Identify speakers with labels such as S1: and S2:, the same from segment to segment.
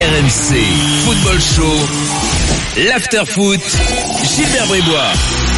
S1: RMC Football Show, l'After Foot, Gilbert Brébois.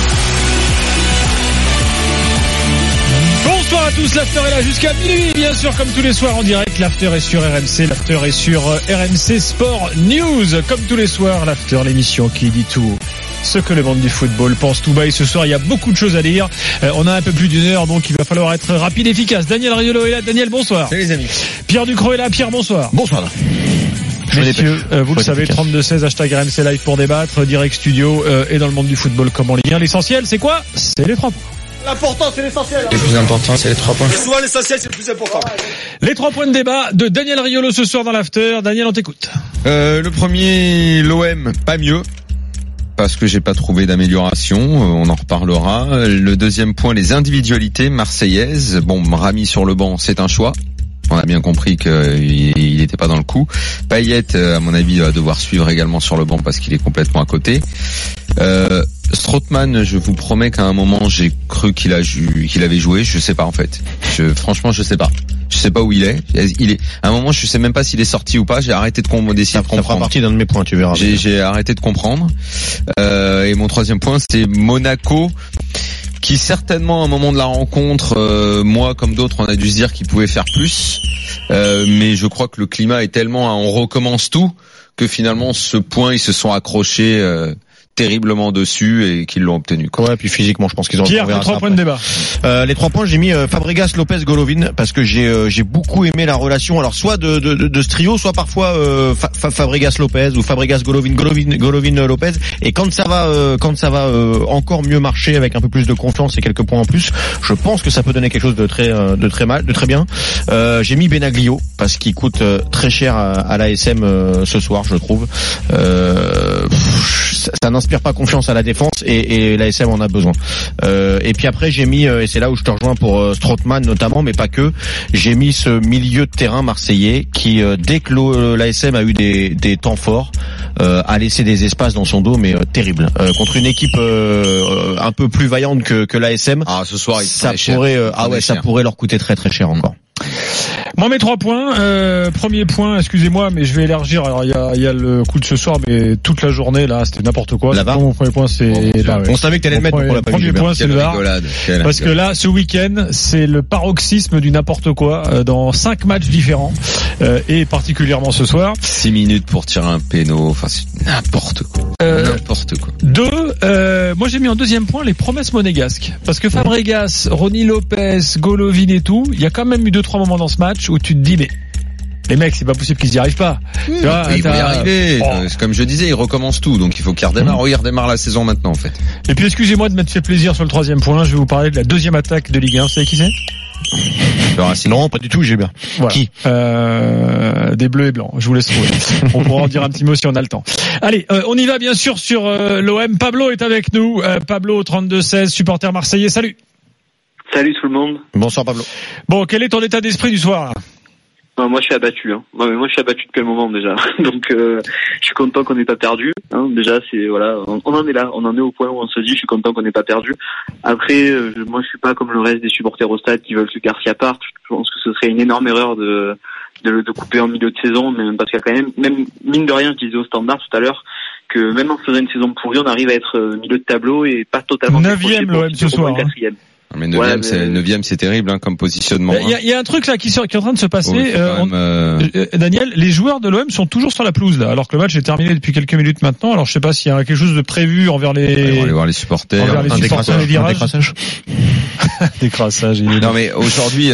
S2: Bonsoir à tous, l'After est là jusqu'à minuit, bien sûr, comme tous les soirs en direct. L'After est sur RMC, l'After est sur RMC Sport News. Comme tous les soirs, l'After, l'émission qui dit tout ce que le monde du football pense tout bas. Et ce soir, il y a beaucoup de choses à dire. On a un peu plus d'une heure, donc il va falloir être rapide et efficace. Daniel Riolo est là. Daniel, bonsoir.
S3: Salut les amis.
S2: Pierre Ducrot est là. Pierre, bonsoir.
S3: Bonsoir.
S2: Messieurs, vous le savez, 32-16, hashtag RMC Live pour débattre, direct studio et dans le monde du football comme en Ligue 1. L'essentiel, c'est quoi? C'est les 3 points.
S4: L'important, c'est l'essentiel.
S3: Le plus important, c'est les 3 points.
S4: Souvent, l'essentiel, c'est le plus important.
S2: Les 3 points de débat de Daniel Riolo ce soir dans l'After. Daniel, on t'écoute.
S5: Le premier, l'OM, pas mieux. Parce que j'ai pas trouvé d'amélioration, on en reparlera. Le deuxième point, les individualités marseillaises. Bon, Rami sur le banc, c'est un choix. On a bien compris qu'il n'était pas dans le coup. Payet, à mon avis, va devoir suivre également sur le banc parce qu'il est complètement à côté. Strootman, je vous promets qu'à un moment, j'ai cru qu'il avait joué. Je sais pas, en fait. Franchement, je sais pas. Je sais pas où il est. À un moment, je sais même pas s'il est sorti ou pas. J'ai arrêté de d'essayer de comprendre.
S3: Ça fera partie d'un de mes points, tu verras.
S5: J'ai arrêté de comprendre. Et mon troisième point, c'est Monaco, qui certainement à un moment de la rencontre, moi comme d'autres, on a dû se dire qu'il pouvait faire plus. Mais je crois que le climat est tellement, on recommence tout, que finalement ce point, ils se sont accrochés terriblement dessus et qu'ils l'ont obtenu.
S3: Ouais, puis physiquement, je pense qu'ils ont.
S2: Pierre, 3 points de débat.
S3: Les 3 points, j'ai mis Fabregas, Lopez, Golovin parce que j'ai beaucoup aimé la relation. Alors soit de ce trio, soit parfois Fabregas, Lopez ou Fabregas, Golovin, Lopez. Et quand ça va encore mieux marcher avec un peu plus de confiance et quelques points en plus, je pense que ça peut donner quelque chose de très bien. J'ai mis Benaglio parce qu'il coûte très cher à l'ASM ce soir, je trouve. Ça n'inspire pas confiance à la défense et l'ASM en a besoin. Et puis après j'ai mis, et c'est là où je te rejoins pour Strootman notamment, mais pas que, j'ai mis ce milieu de terrain marseillais qui dès que l'ASM a eu des temps forts a laissé des espaces dans son dos, mais terrible. Contre une équipe un peu plus vaillante que l'ASM,
S5: ce soir
S3: ça pourrait leur coûter très très cher encore.
S2: Moi, mes 3 points. Premier point, excusez-moi, mais je vais élargir. Alors, il y a le coup de ce soir, mais toute la journée, là, c'était n'importe quoi. Mon premier point, c'est...
S3: On savait que t'allais le mettre pour la
S2: premier point, c'est le VAR. Parce que là, ce week-end, c'est le paroxysme du n'importe quoi dans 5 matchs différents. Et particulièrement ce soir.
S5: 6 minutes pour tirer un péno. Enfin, c'est n'importe quoi. N'importe quoi.
S2: 2, moi, j'ai mis en deuxième point les promesses monégasques. Parce que Fabregas, Ronny Lopez, Golovin et tout, il y a quand même eu 2-3 moments dans ce match où tu te dis, mais les mecs, c'est pas possible qu'ils y arrivent pas.
S5: Tu vois, ils vont y arriver. Comme je disais, ils recommencent tout, donc il faut qu'ils redémarrent. Ils redémarrent la saison maintenant, en fait.
S2: Et puis, excusez-moi de m'être fait plaisir sur le 3e point. Je vais vous parler de la 2e attaque de Ligue 1. Vous savez qui c'est?
S3: Non, pas du tout, j'ai bien.
S2: Voilà.
S3: Qui?
S2: Des bleus et blancs. Je vous laisse trouver. On pourra en dire un petit mot si on a le temps. Allez, on y va bien sûr sur l'OM. Pablo est avec nous. Pablo, 32-16, supporter marseillais. Salut.
S6: Salut tout le monde.
S3: Bonsoir Pablo.
S2: Bon, quel est ton état d'esprit du soir?
S6: Non, moi je suis abattu. Moi je suis abattu depuis quel moment déjà. Donc je suis content qu'on n'ait pas perdu. Déjà c'est on en est là, on en est au point où on se dit je suis content qu'on n'ait pas perdu. Après moi je suis pas comme le reste des supporters au stade qui veulent que Garcia parte. Je pense que ce serait une énorme erreur de couper en milieu de saison, mais parce qu'il y a quand même mine de rien, je disais au Standard tout à l'heure, que même en faisant une saison pourrie, on arrive à être milieu de tableau et pas totalement
S2: 9e l'OM ce soir.
S5: Mais 9e, c'est terrible, comme positionnement.
S2: Il y a un truc là qui est en train de se passer. Daniel, les joueurs de l'OM sont toujours sur la pelouse là, alors que le match est terminé depuis quelques minutes maintenant. Alors je sais pas s'il y a quelque chose de prévu envers les.
S5: On va aller voir les supporters.
S2: Un décrassage. Décrassage.
S5: Non mais aujourd'hui,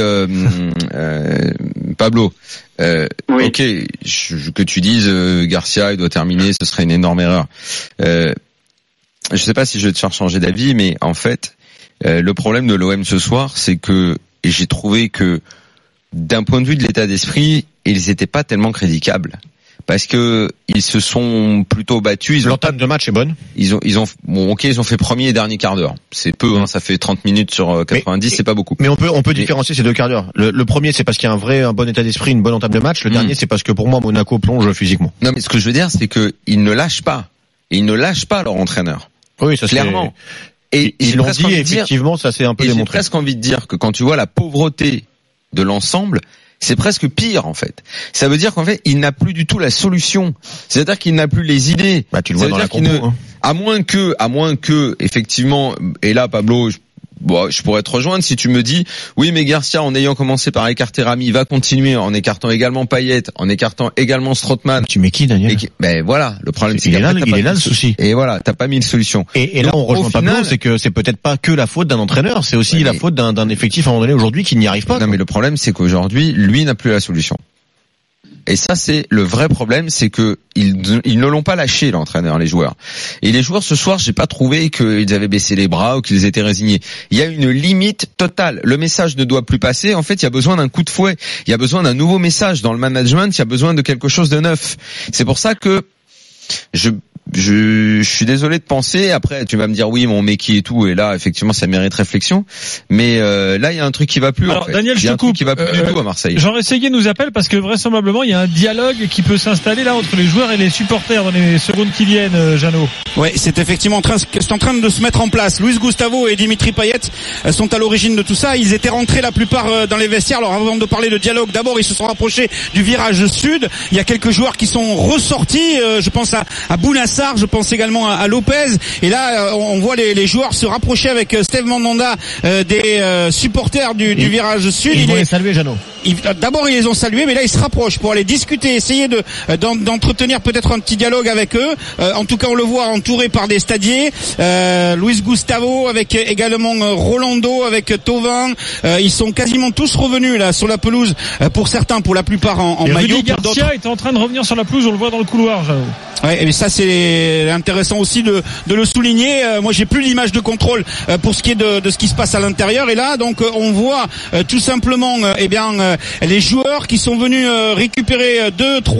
S5: Pablo.
S6: Oui.
S5: Ok, que tu dises Garcia, il doit terminer, ce serait une énorme erreur. Je sais pas si je vais te faire changer d'avis, mais en fait. Le problème de l'OM ce soir, c'est que j'ai trouvé que d'un point de vue de l'état d'esprit, ils n'étaient pas tellement critiquables. Parce que ils se sont plutôt battus.
S3: L'entame de match est bonne.
S5: Ils ont fait premier et dernier quart d'heure. C'est peu, ça fait 30 minutes sur 90, c'est pas beaucoup.
S3: Mais on peut différencier ces 2 quarts d'heure. Le premier, c'est parce qu'il y a un bon état d'esprit, une bonne entame de match. Le dernier, c'est parce que pour moi, Monaco plonge physiquement.
S5: Non, mais ce que je veux dire, c'est que ils ne lâchent pas. Et ils ne lâchent pas leur entraîneur.
S3: Oui, ça
S5: clairement.
S3: Et ils l'ont dit, effectivement, ça s'est un peu démontré.
S5: J'ai presque envie de dire que quand tu vois la pauvreté de l'ensemble, C'est presque pire en fait. Ça veut dire qu'en fait, il n'a plus du tout la solution. C'est-à-dire qu'il n'a plus les idées.
S3: Bah tu le vois dans la compo.
S5: À moins que effectivement, et là Pablo, je pourrais te rejoindre si tu me dis oui mais Garcia en ayant commencé par écarter Rami va continuer en écartant également Payet, en écartant également Strootman.
S3: Tu mets qui Daniel?
S5: Ben voilà, le problème c'est
S3: qu'il est là le souci.
S5: Et voilà, t'as pas mis de solution.
S3: Et là on rejoint Pablo, c'est que c'est peut-être pas que la faute d'un entraîneur, c'est aussi la faute d'un effectif à un moment donné aujourd'hui qui n'y arrive pas.
S5: Non mais le problème c'est qu'aujourd'hui lui n'a plus la solution. Et ça, c'est le vrai problème, c'est que ils ne l'ont pas lâché, l'entraîneur, les joueurs. Et les joueurs, ce soir, j'ai pas trouvé qu'ils avaient baissé les bras ou qu'ils étaient résignés. Il y a une limite totale. Le message ne doit plus passer. En fait, il y a besoin d'un coup de fouet. Il y a besoin d'un nouveau message. Dans le management, il y a besoin de quelque chose de neuf. C'est pour ça que je suis désolé de penser. Après, tu vas me dire oui, mon Meki et tout, et là, effectivement, ça mérite réflexion. Mais là, il y a un truc qui va plus.
S2: Alors,
S5: en fait.
S2: Daniel, je te coupe.
S5: Qui va plus du tout à Marseille.
S2: Jean Rességuier nous appelle parce que vraisemblablement, il y a un dialogue qui peut s'installer là entre les joueurs et les supporters dans les secondes qui viennent. Jeannot.
S7: Ouais, c'est effectivement en train de se mettre en place. Luis Gustavo et Dimitri Payet sont à l'origine de tout ça. Ils étaient rentrés la plupart dans les vestiaires. Alors, avant de parler de dialogue, d'abord, ils se sont rapprochés du virage sud. Il y a quelques joueurs qui sont ressortis. Je pense à Bounassar, je pense également à Lopez, et là on voit les joueurs se rapprocher avec Steve Mandanda des supporters du virage sud.
S3: Ils vont les saluer, Jeannot.
S7: D'abord ils les ont salués, mais là ils se rapprochent pour aller discuter, essayer d'entretenir peut-être un petit dialogue avec eux. En tout cas on le voit entouré par des stadiers, Luis Gustavo avec également Rolando, avec Thauvin. Ils sont quasiment tous revenus là sur la pelouse, pour certains, pour la plupart en maillot.
S2: Rudy Garcia est en train de revenir sur la pelouse, on le voit dans le couloir, Jeannot.
S7: Ouais, et ça c'est intéressant aussi de le souligner. Moi j'ai plus l'image de contrôle pour ce qui est de ce qui se passe à l'intérieur, et là donc on voit tout simplement les joueurs qui sont venus récupérer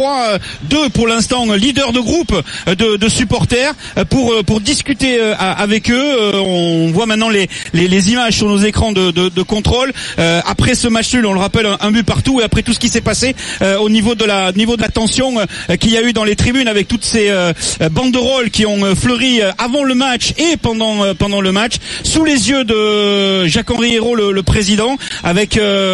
S7: deux pour l'instant leaders de groupe de supporters pour discuter avec eux. On voit maintenant les images sur nos écrans de contrôle. Après ce match nul, on le rappelle, un but partout, et après tout ce qui s'est passé au niveau de la tension qu'il y a eu dans les tribunes avec toutes ces banderoles qui ont fleuri avant le match et pendant le match, sous les yeux de Jacques-Henri Hérault, le président, avec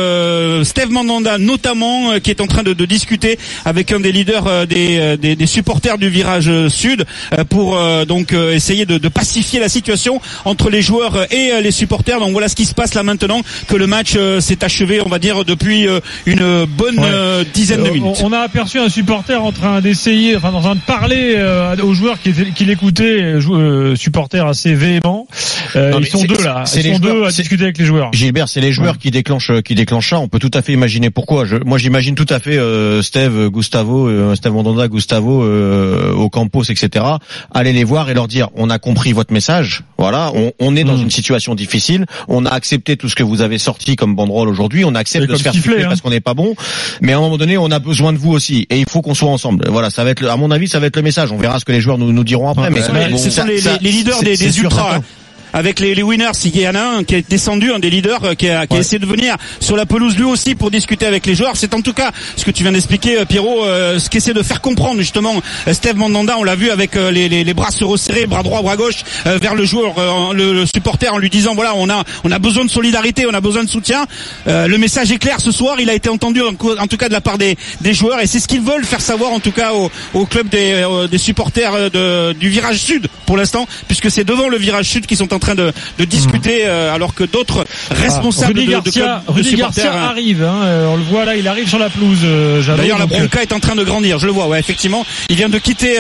S7: Steve Mandanda notamment, qui est en train de discuter avec un des leaders des supporters du virage sud pour donc essayer de pacifier la situation entre les joueurs et les supporters. Donc voilà ce qui se passe là maintenant que le match s'est achevé, on va dire, depuis une bonne dizaine de minutes.
S2: On a aperçu un supporter en train d'essayer, en train de parler aux joueurs qui l'écoutaient, supporters assez véhéments. Ils sont deux là. Ils sont deux à discuter avec les joueurs.
S3: Gilbert, c'est les joueurs qui déclenchent ça. On peut tout à fait imaginer pourquoi. Moi, j'imagine tout à fait Steve Mandanda, Gustavo, Ocampos, etc. Aller les voir et leur dire: on a compris votre message. Voilà, on est dans une situation difficile. On a accepté tout ce que vous avez sorti comme banderole aujourd'hui. On accepte de se faire siffler parce qu'on n'est pas bon. Mais à un moment donné, on a besoin de vous aussi. Et il faut qu'on soit ensemble. Voilà, ça va être, à mon avis, ça va être le message. On verra ce que les joueurs nous diront après.
S7: Ce sont les leaders des ultras. Avec les winners, il y en a un qui est descendu, un des leaders qui a essayé de venir sur la pelouse lui aussi pour discuter avec les joueurs. C'est en tout cas ce que tu viens d'expliquer, Pierrot, ce qu'essaie de faire comprendre justement Steve Mandanda. On l'a vu avec les bras se resserrer, bras droit, bras gauche, vers le joueur, le supporter, en lui disant voilà, on a besoin de solidarité, on a besoin de soutien. Le message est clair ce soir, il a été entendu en tout cas de la part des joueurs, et c'est ce qu'ils veulent faire savoir en tout cas au club des supporters du virage sud pour l'instant, puisque c'est devant le virage sud qu'ils sont en train de discuter, alors que d'autres responsables de
S2: Rudy Garcia arrive, on le voit là, il arrive sur la pelouse.
S7: D'ailleurs la bronca est en train de grandir, je le vois, ouais, effectivement, il vient de quitter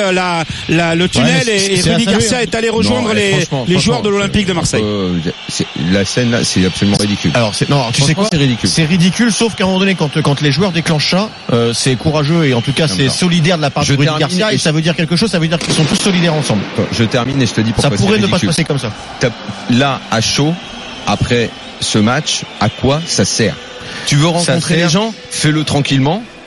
S7: le tunnel, et Rudy Garcia est allé rejoindre les joueurs de l'Olympique de Marseille.
S5: La scène là, c'est absolument ridicule.
S3: Alors tu sais quoi, c'est ridicule, sauf qu'à un moment donné, quand les joueurs déclenchent ça, c'est courageux, et en tout cas c'est solidaire de la part de Rudy Garcia, et ça veut dire quelque chose, ça veut dire qu'ils sont tous solidaires ensemble.
S5: Je termine et je te dis pourquoi
S3: ça pourrait ne pas se passer comme ça.
S5: Là, à chaud, après ce match, à quoi ça sert? Tu veux rencontrer les gens? Fais-le tranquillement.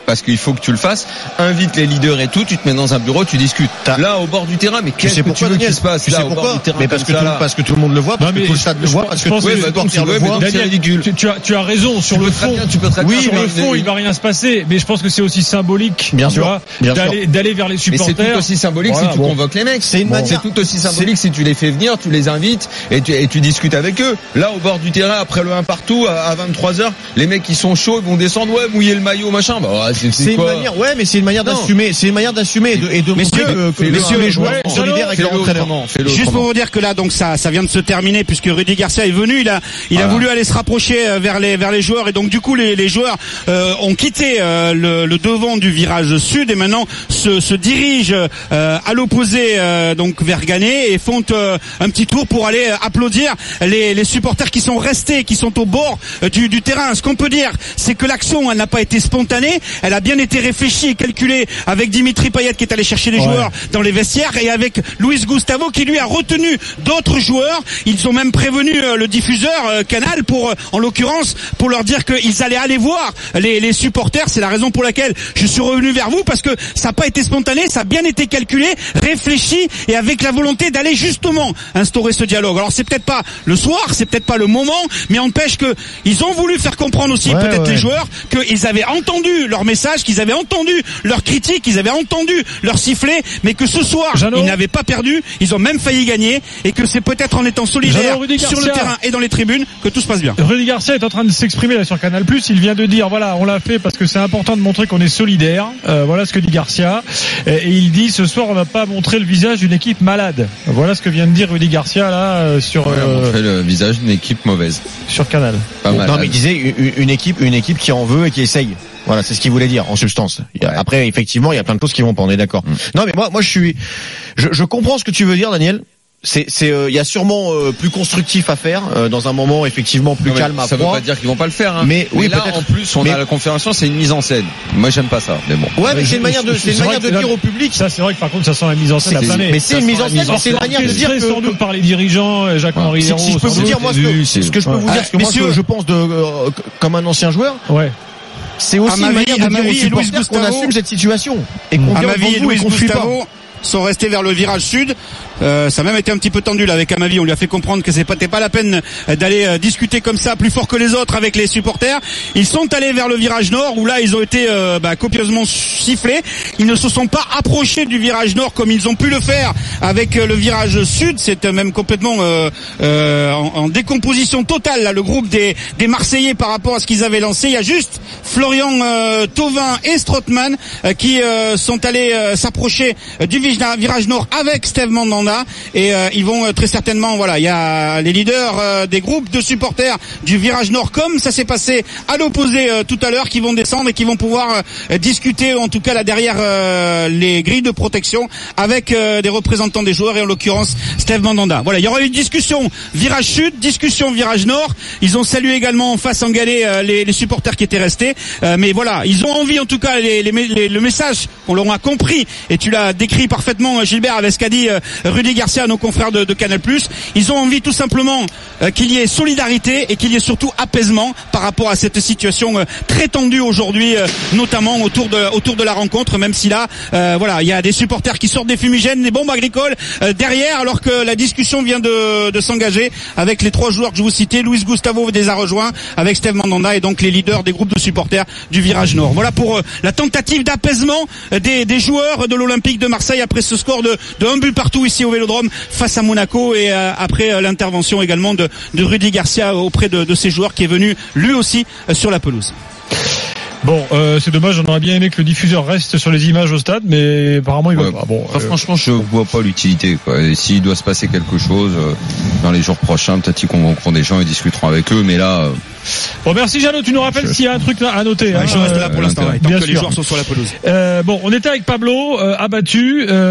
S5: parce qu'il faut que tu le fasses. Invite les leaders et tout, tu te mets dans un bureau, tu discutes. Là, au bord du terrain, mais qu'est-ce que tu veux qu'il se passe là au bord du terrain?
S3: Mais parce que tout le monde le voit, parce que tout le stade le voit, parce que tous les supporters le voient.
S2: C'est ridicule. Tu as raison sur le fond. Oui, sur le fond, il va rien se passer. Mais je pense que c'est aussi symbolique.
S3: Bien sûr.
S2: D'aller vers les supporters.
S5: Mais c'est tout aussi symbolique si tu convoques les mecs. C'est tout aussi symbolique si tu les fais venir, tu les invites et tu discutes avec eux. Là, au bord du terrain, après le 1 partout, à 23h, les mecs qui sont chauds, ils vont descendre, mouiller le maillot, machin. Bah, c'est
S3: une manière, mais c'est une manière d'assumer. C'est une manière d'assumer et de montrer que les joueurs sont solidaires avec leur entraîneur.
S7: Juste pour vous dire que là, donc ça vient de se terminer puisque Rudy Garcia est venu. Il a voulu aller se rapprocher vers les joueurs et donc du coup les joueurs ont quitté le devant du virage sud et maintenant se dirigent à l'opposé donc vers Ganay et font un petit tour pour aller applaudir les supporters qui sont restés, qui sont au bord du terrain. Ce qu'on peut dire, c'est que l'action, elle n'a pas été spontanée, elle a bien été réfléchie et calculée avec Dimitri Payet qui est allé chercher les joueurs dans les vestiaires et avec Luis Gustavo qui lui a retenu d'autres joueurs. Ils ont même prévenu le diffuseur Canal en l'occurrence pour leur dire qu'ils allaient aller voir les supporters. C'est la raison pour laquelle je suis revenu vers vous, parce que ça n'a pas été spontané, ça a bien été calculé, réfléchi et avec la volonté d'aller justement instaurer ce dialogue. Alors c'est peut-être pas le soir, c'est peut-être pas le moment, mais empêche que ils ont voulu faire comprendre aussi les joueurs qu'ils avaient entendu leur message, qu'ils avaient entendu leurs critiques, qu'ils avaient entendu leur sifflet, mais que ce soir ils n'avaient pas perdu, ils ont même failli gagner et que c'est peut-être en étant solidaires sur le terrain et dans les tribunes que tout se passe bien.
S2: Rudy Garcia est en train de s'exprimer là sur Canal+, il vient de dire voilà, on l'a fait parce que c'est important de montrer qu'on est solidaire. Voilà ce que dit Garcia et il dit ce soir on va pas montrer le visage d'une équipe malade. Voilà ce que vient de dire Rudy Garcia là sur
S5: montrer le visage d'une équipe mauvaise
S2: sur Canal.
S5: Pas malade.
S3: Non mais il disait une équipe qui en veut et qui essaye. Voilà, c'est ce qu'il voulait dire en substance. Après effectivement, il y a plein de choses qui vont pas, on est d'accord. Non mais moi je comprends ce que tu veux dire Daniel. Il y a sûrement plus constructif à faire dans un moment effectivement plus calme à
S5: ça
S3: froid.
S5: veut pas dire qu'ils vont pas le faire, hein.
S3: Mais
S5: oui, là en plus on a la confirmation, c'est une mise en scène. Moi j'aime pas ça, mais bon.
S3: Ouais, mais c'est une manière de dire au public.
S2: Ça c'est vrai que par contre ça sent la mise en scène à planer.
S3: Mais c'est une mise en scène, c'est une manière de dire que
S2: sans doute par les dirigeants, Jacques-Henri Hérault.
S3: Si je peux vous dire moi ce que je peux vous dire, ce que moi je pense comme un ancien joueur.
S2: Ouais.
S3: C'est aussi une manière de dire aux supporters qu'on assume cette situation et qu'on vient devant vous et qu'on fuit pas.
S7: Sont restés vers le virage sud. Ça a même été un petit peu tendu là avec Amavi. On lui a fait comprendre que c'était pas la peine d'aller discuter comme ça plus fort que les autres avec les supporters. Ils sont allés vers le virage nord où là ils ont été copieusement sifflés. Ils ne se sont pas approchés du virage nord comme ils ont pu le faire avec le virage sud. C'est même complètement en décomposition totale là, le groupe des Marseillais par rapport à ce qu'ils avaient lancé. Il y a juste Florian Thauvin et Strootman qui sont allés s'approcher du virage nord avec Steve Mandanda et ils vont très certainement il y a les leaders des groupes de supporters du virage nord comme ça s'est passé à l'opposé tout à l'heure qui vont descendre et qui vont pouvoir discuter en tout cas là derrière les grilles de protection avec des représentants des joueurs et en l'occurrence Steve Mandanda. Voilà, il y aura eu une discussion virage sud, discussion virage nord. Ils ont salué également en face en galets les supporters qui étaient restés mais voilà, ils ont envie en tout cas le message qu'on leur a compris et tu l'as décrit parfaitement Gilbert avec ce qu'a dit Rudy Garcia à nos confrères de Canal+. Ils ont envie tout simplement qu'il y ait solidarité et qu'il y ait surtout apaisement par rapport à cette situation très tendue aujourd'hui notamment autour de la rencontre, même si là il y a des supporters qui sortent des fumigènes, des bombes agricoles derrière alors que la discussion vient de s'engager avec les trois joueurs que je vous citais. Luis Gustavo les a rejoints avec Steve Mandanda et donc les leaders des groupes de supporters du virage nord. Voilà pour la tentative d'apaisement des joueurs de l'Olympique de Marseille après ce score de 1 but partout ici au Vélodrome face à Monaco et après l'intervention également de Rudy Garcia auprès de ses joueurs qui est venu lui aussi sur la pelouse.
S2: Bon, c'est dommage, on aurait bien aimé que le diffuseur reste sur les images au stade, mais apparemment il va pas. Bon,
S5: franchement, je vois pas l'utilité, quoi. Et s'il doit se passer quelque chose dans les jours prochains, peut-être qu'ils convoqueront des gens et discuteront avec eux, mais là.
S2: Bon, merci Jeannot, tu nous rappelles s'il y a un truc à noter.
S7: Je reste là pour l'instant, tant que les joueurs sont sur la pelouse.
S2: Bon, on était avec Pablo, abattu,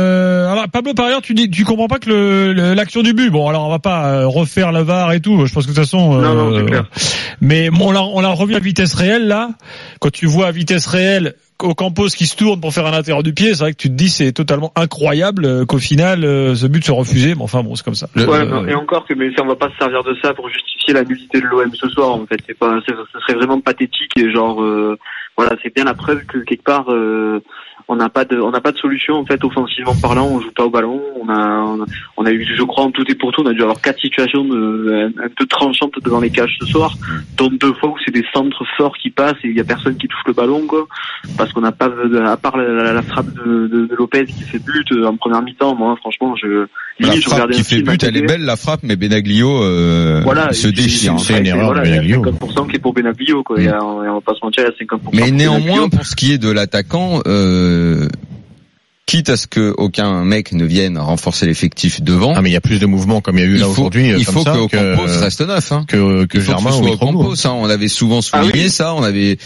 S2: alors, Pablo, par ailleurs, tu comprends pas que l'action du but. Bon, alors on va pas refaire la VAR et tout. Je pense que de toute façon.
S6: Non, c'est clair.
S2: Mais on l'a revu à vitesse réelle là. Quand tu vois à vitesse réelle Ocampos qui se tourne pour faire un intérieur du pied, c'est vrai que tu te dis c'est totalement incroyable qu'au final ce but soit refusé. Mais enfin bon, c'est comme ça.
S6: Et encore que, mais on va pas se servir de ça pour justifier la nullité de l'OM ce soir. En fait, ce serait vraiment pathétique et genre voilà, c'est bien la preuve que quelque part on n'a pas de solution en fait offensivement parlant. On joue pas au ballon. On a eu, je crois, en tout et pour tout, on a dû avoir 4 situations un peu tranchantes devant les cages ce soir, dont 2 fois où c'est des centres forts qui passent et il y a personne qui touche le ballon, quoi. Parce qu'on n'a pas, à part la frappe de Lopez qui fait but en première mi-temps. Moi, franchement,
S5: la frappe qui fait but, elle est belle la frappe, mais Benaglio se déchire.
S3: C'est une erreur de Benaglio.
S6: 50% qui est pour Benaglio, quoi. Et on va pas se mentir, il y a 50%.
S5: Mais néanmoins, pour ce qui est de l'attaquant, quitte à ce que aucun mec ne vienne renforcer l'effectif devant.
S3: Ah mais il y a plus de mouvements comme il y a eu là aujourd'hui.
S5: Il faut que Ocampos reste neuf, hein.
S3: Que Germain ou
S5: Ocampos, hein. On avait souvent souligné ça. On avait,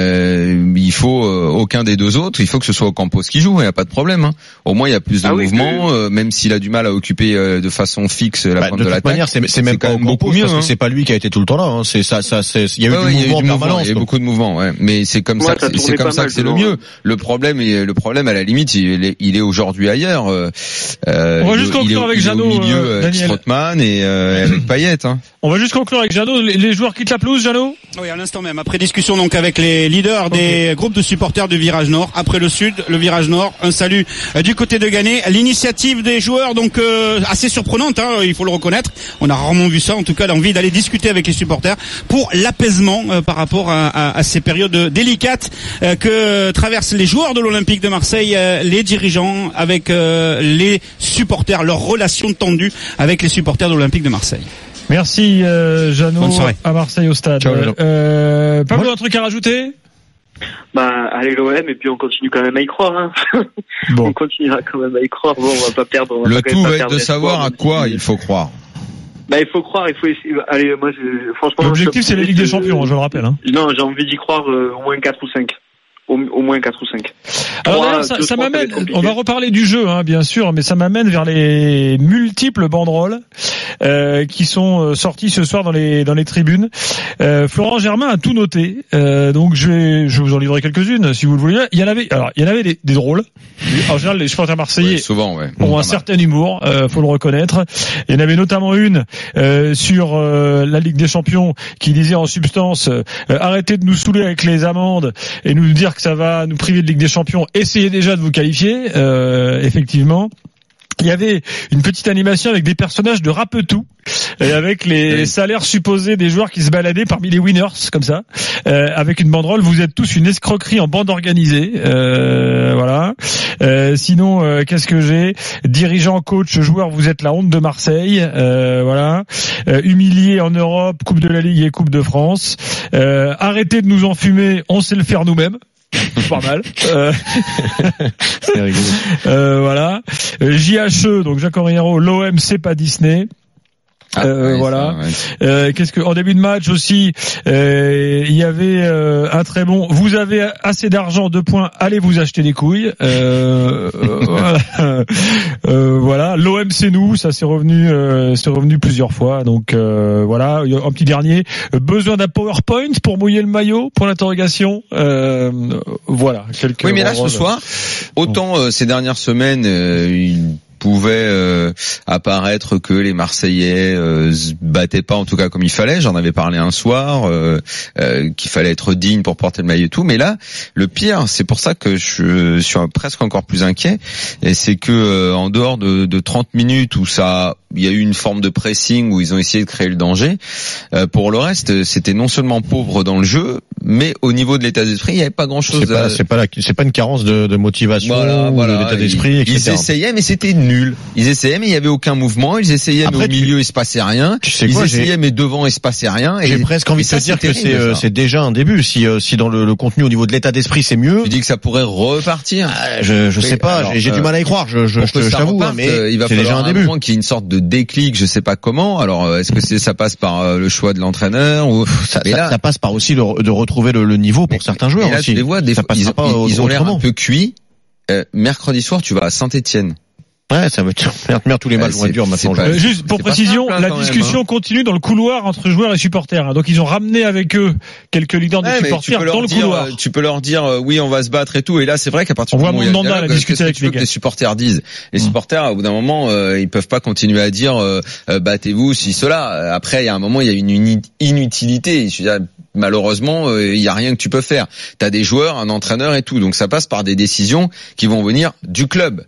S5: il faut aucun des deux autres. Il faut que ce soit Ocampos qui joue. Il n'y a pas de problème. Hein. Au moins il y a plus de mouvements, même s'il a du mal à occuper de façon fixe la pointe de l'attaque.
S3: De toute manière, c'est même pas beaucoup mieux. Parce que c'est pas lui qui a été tout le temps là. Hein. C'est ça. Il y a eu du mouvement en permanence.
S5: Il y a beaucoup de mouvements. Ouais. Mais c'est comme ça. C'est comme ça que c'est le mieux. Le problème à la limite, il est aujourd'hui ailleurs.
S2: On va juste conclure avec Jeannot,
S5: au milieu, avec Strootman et avec Payet. Hein.
S2: On va juste conclure avec Jeannot. Les joueurs quittent la pelouse, Jeannot ?
S7: Oui, à l'instant même. Après discussion donc avec les leaders des groupes de supporters du Virage Nord. Après le Sud, le Virage Nord. Un salut du côté de Ganay. L'initiative des joueurs, donc assez surprenante, hein, il faut le reconnaître. On a rarement vu ça. En tout cas, l'envie d'aller discuter avec les supporters pour l'apaisement par rapport à ces périodes délicates que traversent les joueurs de l'Olympique de Marseille, les dirigeants avec les supporters, leur relation tendue avec les supporters de l'Olympique de Marseille.
S2: Merci Jeannot à Marseille au stade.
S3: Ciao,
S2: Pablo, un truc à rajouter ?
S6: Allez l'OM et puis on continue quand même à y croire. Hein.
S2: Bon.
S6: On continuera quand même à y croire. Bon, on va pas perdre.
S5: Le tout va être de savoir à quoi il faut croire.
S6: Il faut croire, il faut essayer. Allez, moi, franchement.
S2: L'objectif, c'est la Ligue des Champions, je le rappelle. Hein.
S6: Non, j'ai envie d'y croire au moins 4 ou 5. Au moins 4 ou 5.
S2: Alors d'ailleurs, ça m'amène, on va reparler du jeu, hein, bien sûr, mais ça m'amène vers les multiples banderoles qui sont sorties ce soir dans les tribunes. Florent Germain a tout noté, donc je vous en livrer quelques-unes si vous le voulez. Il y en avait des drôles. En général, les supporters marseillais ont un certain humour, faut le reconnaître. Il y en avait notamment une sur la Ligue des Champions qui disait en substance arrêtez de nous saouler avec les amendes et nous dire que ça va nous priver de Ligue des Champions. Essayez déjà de vous qualifier, effectivement. Il y avait une petite animation avec des personnages de Rapetou et avec les salaires supposés des joueurs qui se baladaient parmi les winners, comme ça, avec une banderole. Vous êtes tous une escroquerie en bande organisée. Voilà. Sinon, qu'est-ce que j'ai ? Dirigeant, coach, joueur, vous êtes la honte de Marseille. Voilà. Humilié en Europe, Coupe de la Ligue et Coupe de France. Arrêtez de nous enfumer, on sait le faire nous-mêmes. Pas mal.
S3: C'est rigolo.
S2: Voilà. JHE, donc Jacques Henriero, l'OM c'est pas Disney. Voilà. Qu'est-ce que en début de match aussi, il y avait un très bon. Vous avez assez d'argent, 2 points. Allez vous acheter des couilles. Voilà. L'OM c'est nous. Ça c'est revenu plusieurs fois. Donc voilà. Un petit dernier. Besoin d'un PowerPoint pour mouiller le maillot ? Pour l'interrogation. Voilà.
S5: Oui, mais là ce soir, autant ces dernières semaines, il pouvait apparaître que les Marseillais se battaient pas en tout cas comme il fallait. J'en avais parlé un soir, qu'il fallait être digne pour porter le maillot et tout. Mais là, le pire, c'est pour ça que je suis presque encore plus inquiet. Et c'est que en dehors de 30 minutes où il y a eu une forme de pressing où ils ont essayé de créer le danger. Pour le reste, c'était non seulement pauvre dans le jeu, mais au niveau de l'état d'esprit, il n'y avait pas grand-chose.
S3: C'est pas une carence de motivation,
S5: voilà,
S3: de l'état d'esprit, etc.
S5: Ils essayaient, mais c'était nul. Ils essayaient, mais il y avait aucun mouvement. Ils essayaient, mais au milieu, il se passait rien. Ils essayaient, mais devant, il se passait rien.
S3: J'ai presque envie de te dire que c'est déjà un début. Si dans le contenu au niveau de l'état d'esprit, c'est mieux.
S5: Tu dis que ça pourrait repartir.
S3: Je sais pas. J'ai du mal à y croire. Je t'avoue, mais
S5: il va falloir déjà un début. Qu'il y ait une sorte de déclic, je sais pas comment. Alors, est-ce que ça passe par le choix de l'entraîneur ou
S3: ça passe par aussi de retrouver le niveau pour certains joueurs aussi.
S5: Tu les vois, ils ont l'air un peu cuits. Mercredi soir, tu vas à Saint-Étienne.
S3: Ouais, ça veut dire merde, tous les matchs vont être durs maintenant.
S2: Juste pour précision, la discussion continue dans le couloir entre joueurs et supporters. Hein. Donc ils ont ramené avec eux quelques leaders de supporters dans le couloir.
S5: Tu peux leur dire oui, on va se battre et tout. Et là, c'est vrai qu'à partir du moment où il y a
S2: Mandanda discuter avec
S5: les supporters disent, les supporters au bout d'un moment, ils peuvent pas continuer à dire battez-vous si cela. Après, il y a un moment, il y a une inutilité. Je veux dire, malheureusement, il y a rien que tu peux faire. T'as des joueurs, un entraîneur et tout. Donc ça passe par des décisions qui vont venir du club.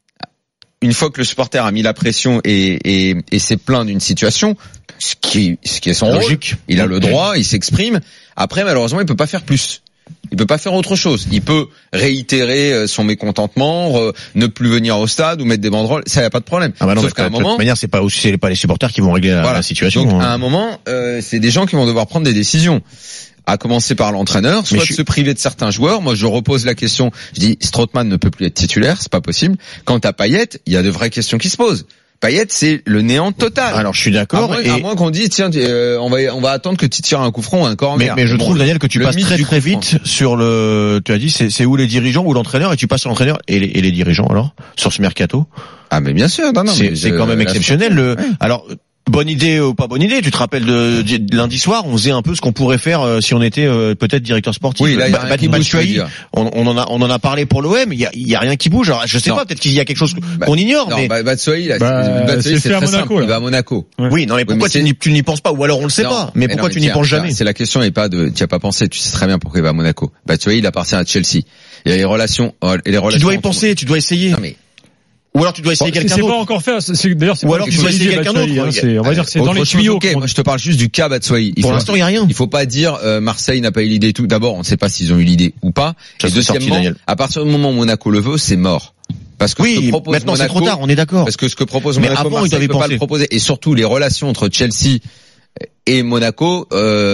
S5: Une fois que le supporter a mis la pression et s'est plaint d'une situation, ce qui est son logique, rôle, il a le droit, il s'exprime. Après, malheureusement, il peut pas faire plus. Il peut pas faire autre chose. Il peut réitérer son mécontentement, ne plus venir au stade ou mettre des banderoles. Ça, y a pas de problème.
S3: Ah bah non, sauf qu'à un moment, de toute manière, c'est pas les supporters qui vont régler la situation.
S5: Donc, à un moment, c'est des gens qui vont devoir prendre des décisions. À commencer par l'entraîneur, soit de se priver de certains joueurs. Moi, je repose la question. Je dis, Strootman ne peut plus être titulaire, c'est pas possible. Quant à Payet, il y a de vraies questions qui se posent. Payet, c'est le néant total.
S3: Alors, je suis d'accord.
S5: À moins qu'on dise, tiens, on va attendre que tu tires un coup franc ou un corner.
S3: Mais je trouve, Daniel, que tu passes très vite sur tu as dit, c'est où les dirigeants ou l'entraîneur, et tu passes sur l'entraîneur et les dirigeants, alors? Sur ce mercato?
S5: Ah, mais bien sûr, non,
S3: c'est quand même exceptionnel. Alors, bonne idée ou pas bonne idée, tu te rappelles de lundi soir, on faisait un peu ce qu'on pourrait faire si on était peut-être directeur sportif.
S5: Oui, là, Batshuayi,
S3: on en a parlé pour l'OM, il y a rien qui bouge. Alors je sais pas, peut-être qu'il y a quelque chose qu'on ignore.
S5: Non,
S3: mais
S5: Batshuayi, c'est très simple, il va à Monaco.
S3: Oui, non mais pourquoi tu n'y penses pas, ou alors on le sait pas. Mais pourquoi tu n'y penses jamais?
S5: C'est la question et pas tu as pas pensé, tu sais très bien pourquoi il va à Monaco. Batshuayi, il appartient à Chelsea. Il y a les relations.
S3: Tu dois y penser, tu dois essayer.
S5: Non mais
S3: ou alors tu dois essayer quelqu'un d'autre.
S2: C'est pas encore fait. D'ailleurs, c'est
S3: ou alors tu dois essayer quelqu'un d'autre.
S2: On va dire que c'est dans les tuyaux.
S5: Moi, je te parle juste du cas Batshuayi.
S3: Pour l'instant, il y a rien.
S5: Il faut pas dire Marseille n'a pas eu l'idée et tout. D'abord, on ne sait pas s'ils ont eu l'idée ou pas. Et deuxièmement, à partir du moment où Monaco le veut, c'est mort. Parce que
S3: maintenant c'est trop tard, on est d'accord.
S5: Parce que ce que propose Monaco, Marseille ne peut pas le proposer. Et surtout, les relations entre Chelsea et Monaco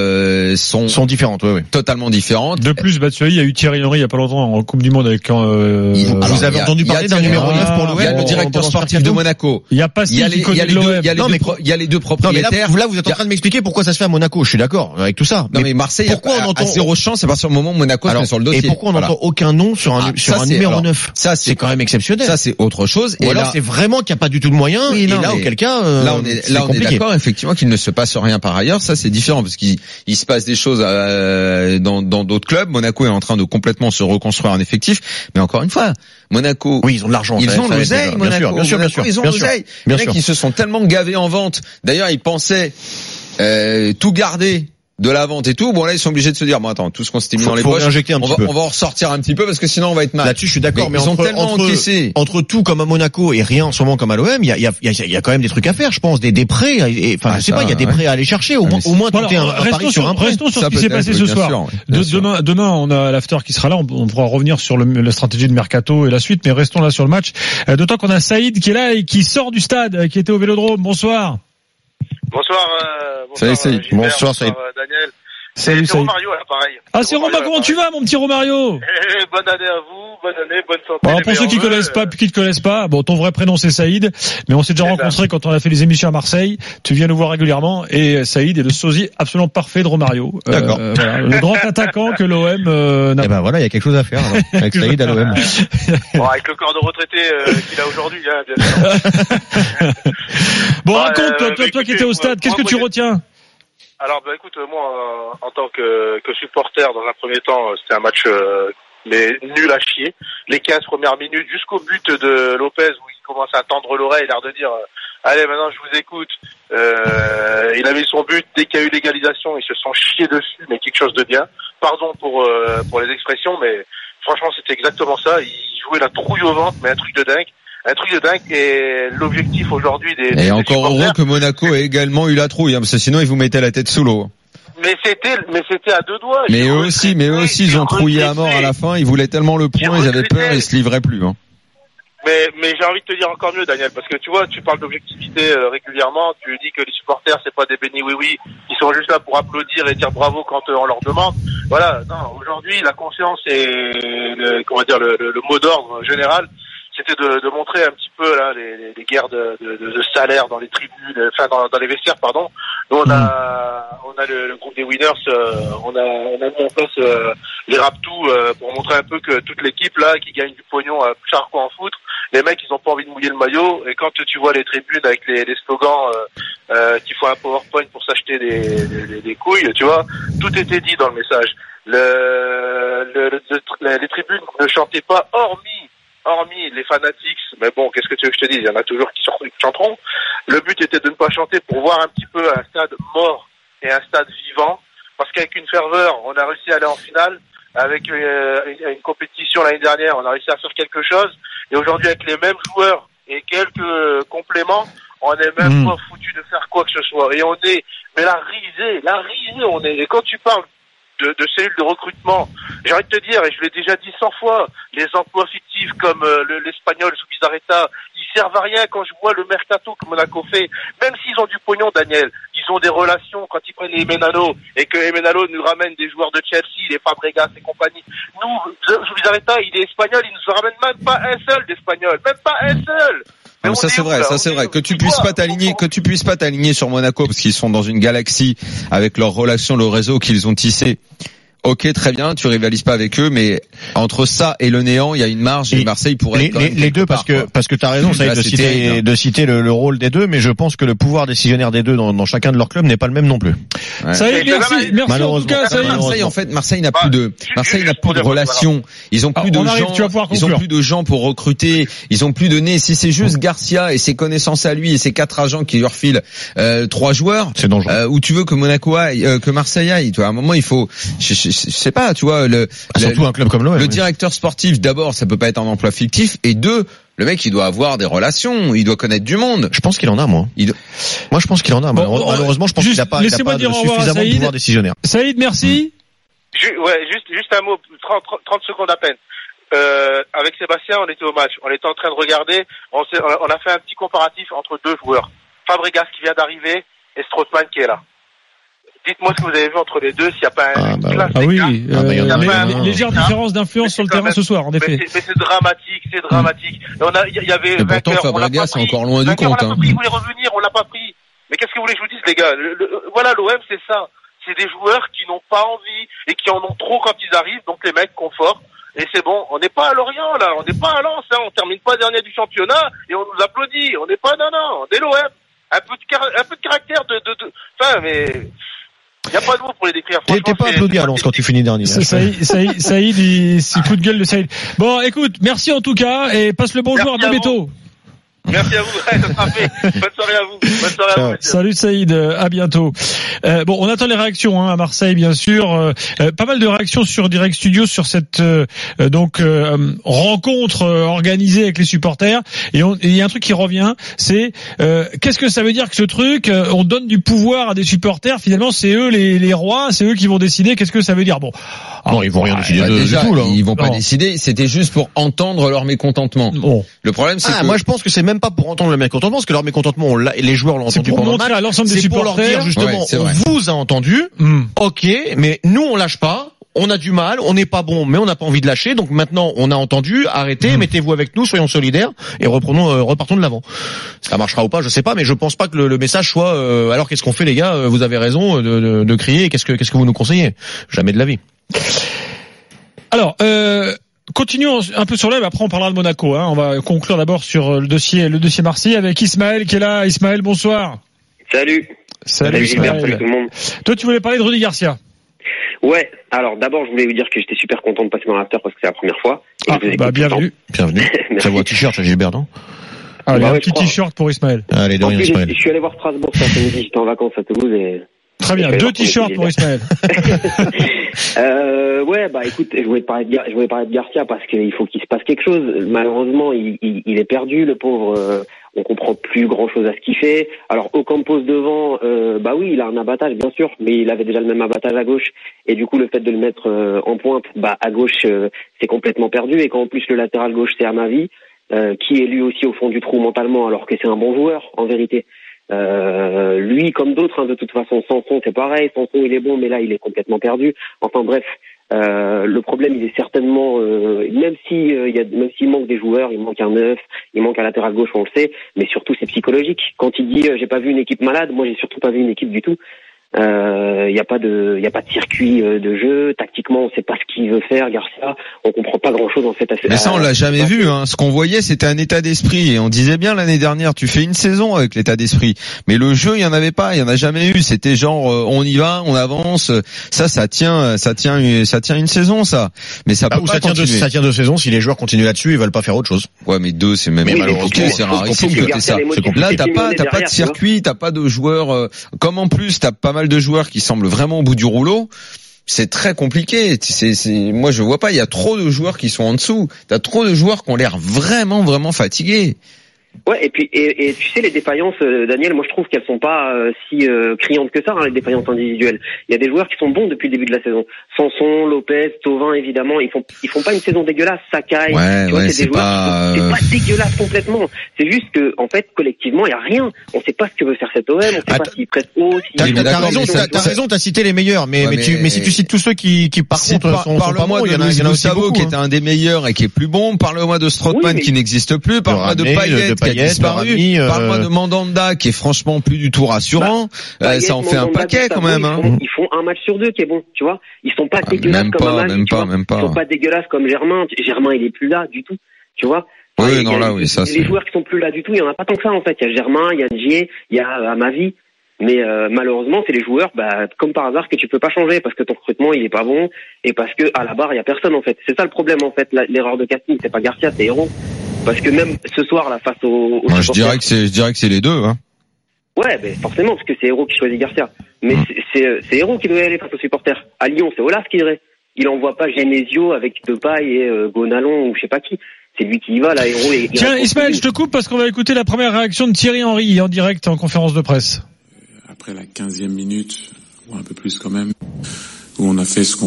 S5: sont
S3: différentes,
S5: totalement différentes.
S2: De plus, Batshuayi a eu Thierry Henry il y a pas longtemps en Coupe du Monde avec
S3: vous avez entendu parler d'un numéro 9 pour l'OM?
S5: Il y a le directeur sportif de Monaco.
S2: Il y a pas il y a
S5: les deux propriétaires.
S3: Non mais là vous êtes en train de m'expliquer pourquoi ça se fait à Monaco. Je suis d'accord avec tout ça.
S5: Non mais Marseille, pourquoi on entend zéro chance à partir du moment où Monaco se met sur le dossier.
S3: Et pourquoi on n'entend aucun nom sur un numéro 9?
S5: Ça
S3: c'est quand même exceptionnel.
S5: Ça c'est autre chose.
S3: Ou alors c'est vraiment qu'il n'y a pas du tout de moyens. Et là auquel cas
S5: là on est d'accord effectivement qu'il ne se passe rien par ailleurs. Ça c'est différent parce qu'il se passe des choses dans d'autres clubs. Monaco est en train de complètement se reconstruire un effectif, mais encore une fois, Monaco,
S3: oui, ils ont de l'argent,
S5: ils ont l'oseille, Monaco,
S3: bien sûr,
S5: ils ont l'oseille. Les mecs, ils se sont tellement gavés en vente. D'ailleurs, ils pensaient tout garder de la vente et tout. Bon là ils sont obligés de se dire bon attends, tout ce qu'on s'était mis dans les poches, on va en ressortir un petit peu parce que sinon on va être mal.
S3: Là-dessus je suis d'accord, mais
S5: ils ont tellement encaissé.
S3: Entre tout comme à Monaco et rien en ce moment comme à l'OM, il y a quand même des trucs à faire, je pense, des prêts, enfin je sais pas, il y a des prêts à aller chercher, au moins tenter un pari sur un prêt.
S2: Restons sur ce qui s'est passé ce soir. Demain on a l'after qui sera là, on pourra revenir sur la stratégie de mercato et la suite, mais restons là sur le match. D'autant qu'on a Saïd qui est là et qui sort du stade, qui était au Vélodrome. Bonsoir.
S8: Bonsoir.
S5: Salut Saïd.
S8: Bonsoir Saïd. Daniel.
S2: Salut,
S8: c'est Romario à l'appareil.
S2: Ah, c'est Romario, comment tu vas, mon petit Romario?
S8: Bonne année à vous, bonne année, bonne santé.
S2: Bon, pour ceux qui te connaissent pas, bon, ton vrai prénom c'est Saïd, mais on s'est déjà rencontré quand on a fait les émissions à Marseille. Tu viens nous voir régulièrement et Saïd est le sosie absolument parfait de Romario.
S3: D'accord.
S2: Voilà, le grand attaquant que l'OM n'a.
S3: Eh ben voilà, il y a quelque chose à faire alors, avec Saïd à l'OM.
S8: Bon, avec le corps de retraité qu'il a aujourd'hui, hein, bien sûr.
S2: Bon, raconte, toi qui étais au stade, qu'est-ce que tu retiens?
S8: Alors, écoute, moi, en tant que supporter, dans un premier temps, c'était un match mais nul à chier. Les 15 premières minutes, jusqu'au but de Lopez, où il commence à tendre l'oreille, l'air de dire allez, maintenant je vous écoute. Il a mis son but, dès qu'il y a eu l'égalisation, ils se sont chiés dessus, mais quelque chose de bien. Pardon pour les expressions, mais franchement, c'était exactement ça. Il jouait la trouille au ventre, mais un truc de dingue. Et l'objectif aujourd'hui
S5: et encore heureux que Monaco ait également eu la trouille, parce que sinon ils vous mettaient la tête sous l'eau.
S8: Mais c'était à deux doigts.
S5: Mais eux aussi ils ont trouillé à mort à la fin, ils voulaient tellement le point, ils avaient peur, ils se livraient plus.
S8: Mais j'ai envie de te dire encore mieux, Daniel, parce que tu vois, tu parles d'objectivité régulièrement, tu dis que les supporters c'est pas des bénis oui, ils sont juste là pour applaudir et dire bravo quand on leur demande. Voilà, non, aujourd'hui la conscience et le mot d'ordre général, c'était de montrer un petit peu là les guerres de salaire dans les tribunes, enfin dans les vestiaires, pardon. Nous, on a le groupe des winners, on a mis en place les Raptous pour montrer un peu que toute l'équipe là qui gagne du pognon à charco en foutre, les mecs ils ont pas envie de mouiller le maillot, et quand tu vois les tribunes avec les slogans qu'il faut un PowerPoint pour s'acheter des couilles, tu vois, tout était dit dans le message. Les tribunes ne chantaient pas hormis les fanatiques, mais bon, qu'est-ce que tu veux que je te dise, il y en a toujours qui chanteront. Le but était de ne pas chanter pour voir un petit peu un stade mort et un stade vivant, parce qu'avec une ferveur, on a réussi à aller en finale. Avec une compétition l'année dernière, on a réussi à faire quelque chose, et aujourd'hui avec les mêmes joueurs et quelques compléments, on n'est même pas foutu de faire quoi que ce soit. Et on est, mais la risée, on est. Et quand tu parles de cellules de recrutement, j'ai envie de te dire, et je l'ai déjà dit 100 fois, les emplois fictifs comme l'Espagnol sous Bizarreta, ils servent à rien. Quand je vois le mercato que Monaco fait, même s'ils ont du pognon, Daniel, ils ont des relations quand ils prennent les Emenalo, et que Emenalo nous ramène des joueurs de Chelsea, les Fabregas et compagnie. Nous, sous Bizarreta, il est espagnol, il nous ramène même pas un seul d'Espagnol, même pas un seul.
S5: Non, ça c'est vrai, que tu puisses pas t'aligner sur Monaco parce qu'ils sont dans une galaxie avec leurs relations, le réseau qu'ils ont tissé. Ok, très bien, tu rivalises pas avec eux, mais entre ça et le néant, il y a une marge, et Marseille pourrait être
S3: les deux, parce que t'as raison, ça de citer le rôle des deux, mais je pense que le pouvoir décisionnaire des deux dans chacun de leurs clubs n'est pas le même non plus.
S2: Ouais. Ça y est, merci en tout cas, ça y est.
S5: Marseille n'a plus de relations. Ils ont plus de gens, ils ont plus de gens pour recruter, ils ont plus de nez. Si c'est juste Garcia et ses connaissances à lui et ses 4 agents qui leur filent 3 joueurs,
S3: c'est dangereux.
S5: Où tu veux que Monaco aille, que Marseille aille, tu vois, à un moment il faut, je sais pas, tu vois,
S3: surtout un club comme l'OM.
S5: Le directeur sportif, d'abord, ça peut pas être un emploi fictif, et 2, le mec, il doit avoir des relations, il doit connaître du monde.
S3: Je pense qu'il en a, moi. Moi, je pense qu'il en a. Malheureusement, je pense qu'il n'a pas suffisamment de pouvoir décisionnaire.
S2: Saïd, merci.
S8: Juste un mot, 30 secondes à peine. Avec Sébastien, on était au match, on était en train de regarder, on a fait un petit comparatif entre 2 joueurs. Fabregas qui vient d'arriver et Strootman qui est là. Dites-moi ce que vous avez vu entre les deux, s'il n'y a pas une classe.
S2: Ah oui, légère différence d'influence sur le terrain ce soir, en effet.
S8: Mais c'est dramatique. Il y avait.
S5: Et pourtant, Fabregas, c'est encore loin du compte.
S8: Il voulait revenir, on l'a pas pris. Mais qu'est-ce que vous voulez que je vous dise, les gars? Voilà, l'OM, c'est ça. C'est des joueurs qui n'ont pas envie et qui en ont trop quand ils arrivent, donc les mecs confortent. Et c'est bon, on n'est pas à Lorient, là, on n'est pas à Lens, hein, on termine pas dernier du championnat et on nous applaudit. On n'est pas, non, on est l'OM. Un peu de caractère enfin, mais. Il n'y a pas de mots pour les décrire.
S3: T'es pas applaudi à Lens quand tu finis dernier.
S2: Saïd, c'est coup de gueule de Saïd. Bon, écoute, merci en tout cas, et passe le bonjour à Bebeto.
S8: Merci à vous, ça sera fait. Bonne soirée à vous. Bonne soirée à vous.
S2: Salut Saïd, à bientôt. Bon, on attend les réactions à Marseille, bien sûr. Pas mal de réactions sur Direct Studio sur cette rencontre organisée avec les supporters. Et il y a un truc qui revient, c'est qu'est-ce que ça veut dire que ce truc on donne du pouvoir à des supporters. Finalement, c'est eux les rois, c'est eux qui vont décider. Qu'est-ce que ça veut dire? Bon,
S3: non, ils vont rien décider
S5: déjà,
S3: du tout là.
S5: Ils vont pas décider. C'était juste pour entendre leur mécontentement.
S2: Bon.
S5: Le problème, c'est que
S3: moi, je pense que c'est même pas pour entendre le mécontentement, parce que leur mécontentement, les joueurs l'ont entendu pendant le match.
S2: À l'ensemble des
S3: c'est pour leur dire justement, on vous a entendu, ok, mais nous on lâche pas. On a du mal, on n'est pas bon, mais on n'a pas envie de lâcher. Donc maintenant, on a entendu. Arrêtez, mettez-vous avec nous, soyons solidaires et repartons de l'avant. Ça marchera ou pas, je sais pas, mais je pense pas que le message soit. Alors qu'est-ce qu'on fait, les gars? Vous avez raison de crier. Qu'est-ce que vous nous conseillez? Jamais de la vie.
S2: Alors. Continuons un peu sur l'OM, après on parlera de Monaco. On va conclure d'abord sur le dossier Marseille avec Ismaël qui est là. Ismaël, bonsoir.
S9: Salut Gilbert, salut tout le monde.
S2: Toi, tu voulais parler de Rudy Garcia.
S9: Ouais, alors d'abord je voulais vous dire que j'étais super content de passer dans l'after parce que c'est la première fois.
S2: Bienvenue.
S3: Ça vaut un t-shirt, ça, Gilbert, non?
S2: Allez, un petit t-shirt pour Ismaël.
S3: Allez, de rien, Ismaël.
S9: Je suis allé voir Strasbourg cet après-midi, j'étais en vacances à Toulouse et...
S2: Très bien, 2 t-shirts pour Ismaël.
S9: Ouais, bah écoute, je voulais parler de Garcia parce qu'il faut qu'il se passe quelque chose. Malheureusement, il est perdu, le pauvre. On comprend plus grand chose à ce qu'il fait. Alors Ocampos devant, bah oui, il a un abattage bien sûr, mais il avait déjà le même abattage à gauche. Et du coup, le fait de le mettre en pointe, bah à gauche, c'est complètement perdu. Et quand en plus le latéral gauche, c'est Amavi, qui est lui aussi au fond du trou mentalement, alors que c'est un bon joueur en vérité. Lui, comme d'autres, de toute façon, Sanson, c'est pareil. Sanson, il est bon, mais là, il est complètement perdu. Enfin bref, Le problème, il est certainement, même s'il manque des joueurs, il manque un neuf, il manque un latéral gauche, on le sait, mais surtout c'est psychologique. Quand il dit j'ai pas vu une équipe malade, moi j'ai surtout pas vu une équipe du tout. Il y a pas de circuit de jeu. Tactiquement, on sait pas ce qu'il veut faire, Garcia. On comprend pas grand chose en fait.
S5: Mais ça, on l'a jamais vu. Hein. Ce qu'on voyait, c'était un état d'esprit. Et on disait bien l'année dernière, tu fais une saison avec l'état d'esprit. Mais le jeu, il y en avait pas. Il y en a jamais eu. C'était genre, on y va, on avance. Ça tient une saison, ça. Mais ça peut pas continuer.
S3: Ça tient 2 saisons. Si les joueurs continuent là-dessus, ils veulent pas faire autre chose.
S5: Ouais, mais 2, c'est même compliqué. C'est rarissime que t'aies ça. Là, t'as pas de circuit, t'as pas de joueurs. Comme en plus, t'as pas mal de joueurs qui semblent vraiment au bout du rouleau, c'est très compliqué. Moi, je vois pas. Il y a trop de joueurs qui sont en dessous. T'as trop de joueurs qui ont l'air vraiment, vraiment fatigués.
S9: Ouais, et puis tu sais, les défaillances, Daniel, moi je trouve qu'elles sont pas si criantes que ça, les défaillances individuelles. Il y a des joueurs qui sont bons depuis le début de la saison. Sanson, Lopez, Thauvin, évidemment, ils font pas une saison dégueulasse. Sakai, tu vois, c'est des joueurs c'est pas dégueulasse complètement. C'est juste que en fait, collectivement, il y a rien. On sait pas ce que veut faire cet OM, on sait pas s'il prête haut,
S3: T'as raison, t'as cité les meilleurs, mais si tu cites tous ceux qui par contre sont pas bons, il y en a aussi beaucoup
S5: qui était un des meilleurs et qui est plus bon. Parle-moi de Strootman qui n'existe plus. Parle-moi de Payet qui a disparu. Parle-moi de Mandanda qui est franchement plus du tout rassurant. Ça en fait un paquet quand même.
S9: Ils font un match sur 2 qui est bon, tu vois. Ils sont pas dégueulasses comme Amali, tu vois. Ils sont pas dégueulasses comme Germain. Germain, il est plus là du tout, tu vois.
S5: Oui, non, là, oui, ça c'est.
S9: Les joueurs qui sont plus là du tout, il y en a pas tant que ça en fait. Il y a Germain, il y a Ndié, il y a Amavi. Mais malheureusement, c'est les joueurs, comme par hasard, que tu peux pas changer parce que ton recrutement il est pas bon et parce que à la barre il y a personne en fait. C'est ça le problème en fait. L'erreur de casting, c'est pas Garcia, c'est Héros. Parce que même ce soir là, face aux
S5: moi, je dirais que c'est les deux. Hein.
S9: Ouais, mais forcément parce que c'est Héros qui choisit Garcia. Mais c'est Héros qui doit y aller face aux supporters. À Lyon, c'est Olaf qui irait. Il envoie pas Genesio avec Depay et Gonalon ou je sais pas qui. C'est lui qui y va là, Héros.
S2: Tiens, Ismaël, je te coupe parce qu'on va écouter la première réaction de Thierry Henry en direct en conférence de presse.
S10: Après la 15e minute, ou un peu plus quand même, où on a fait ce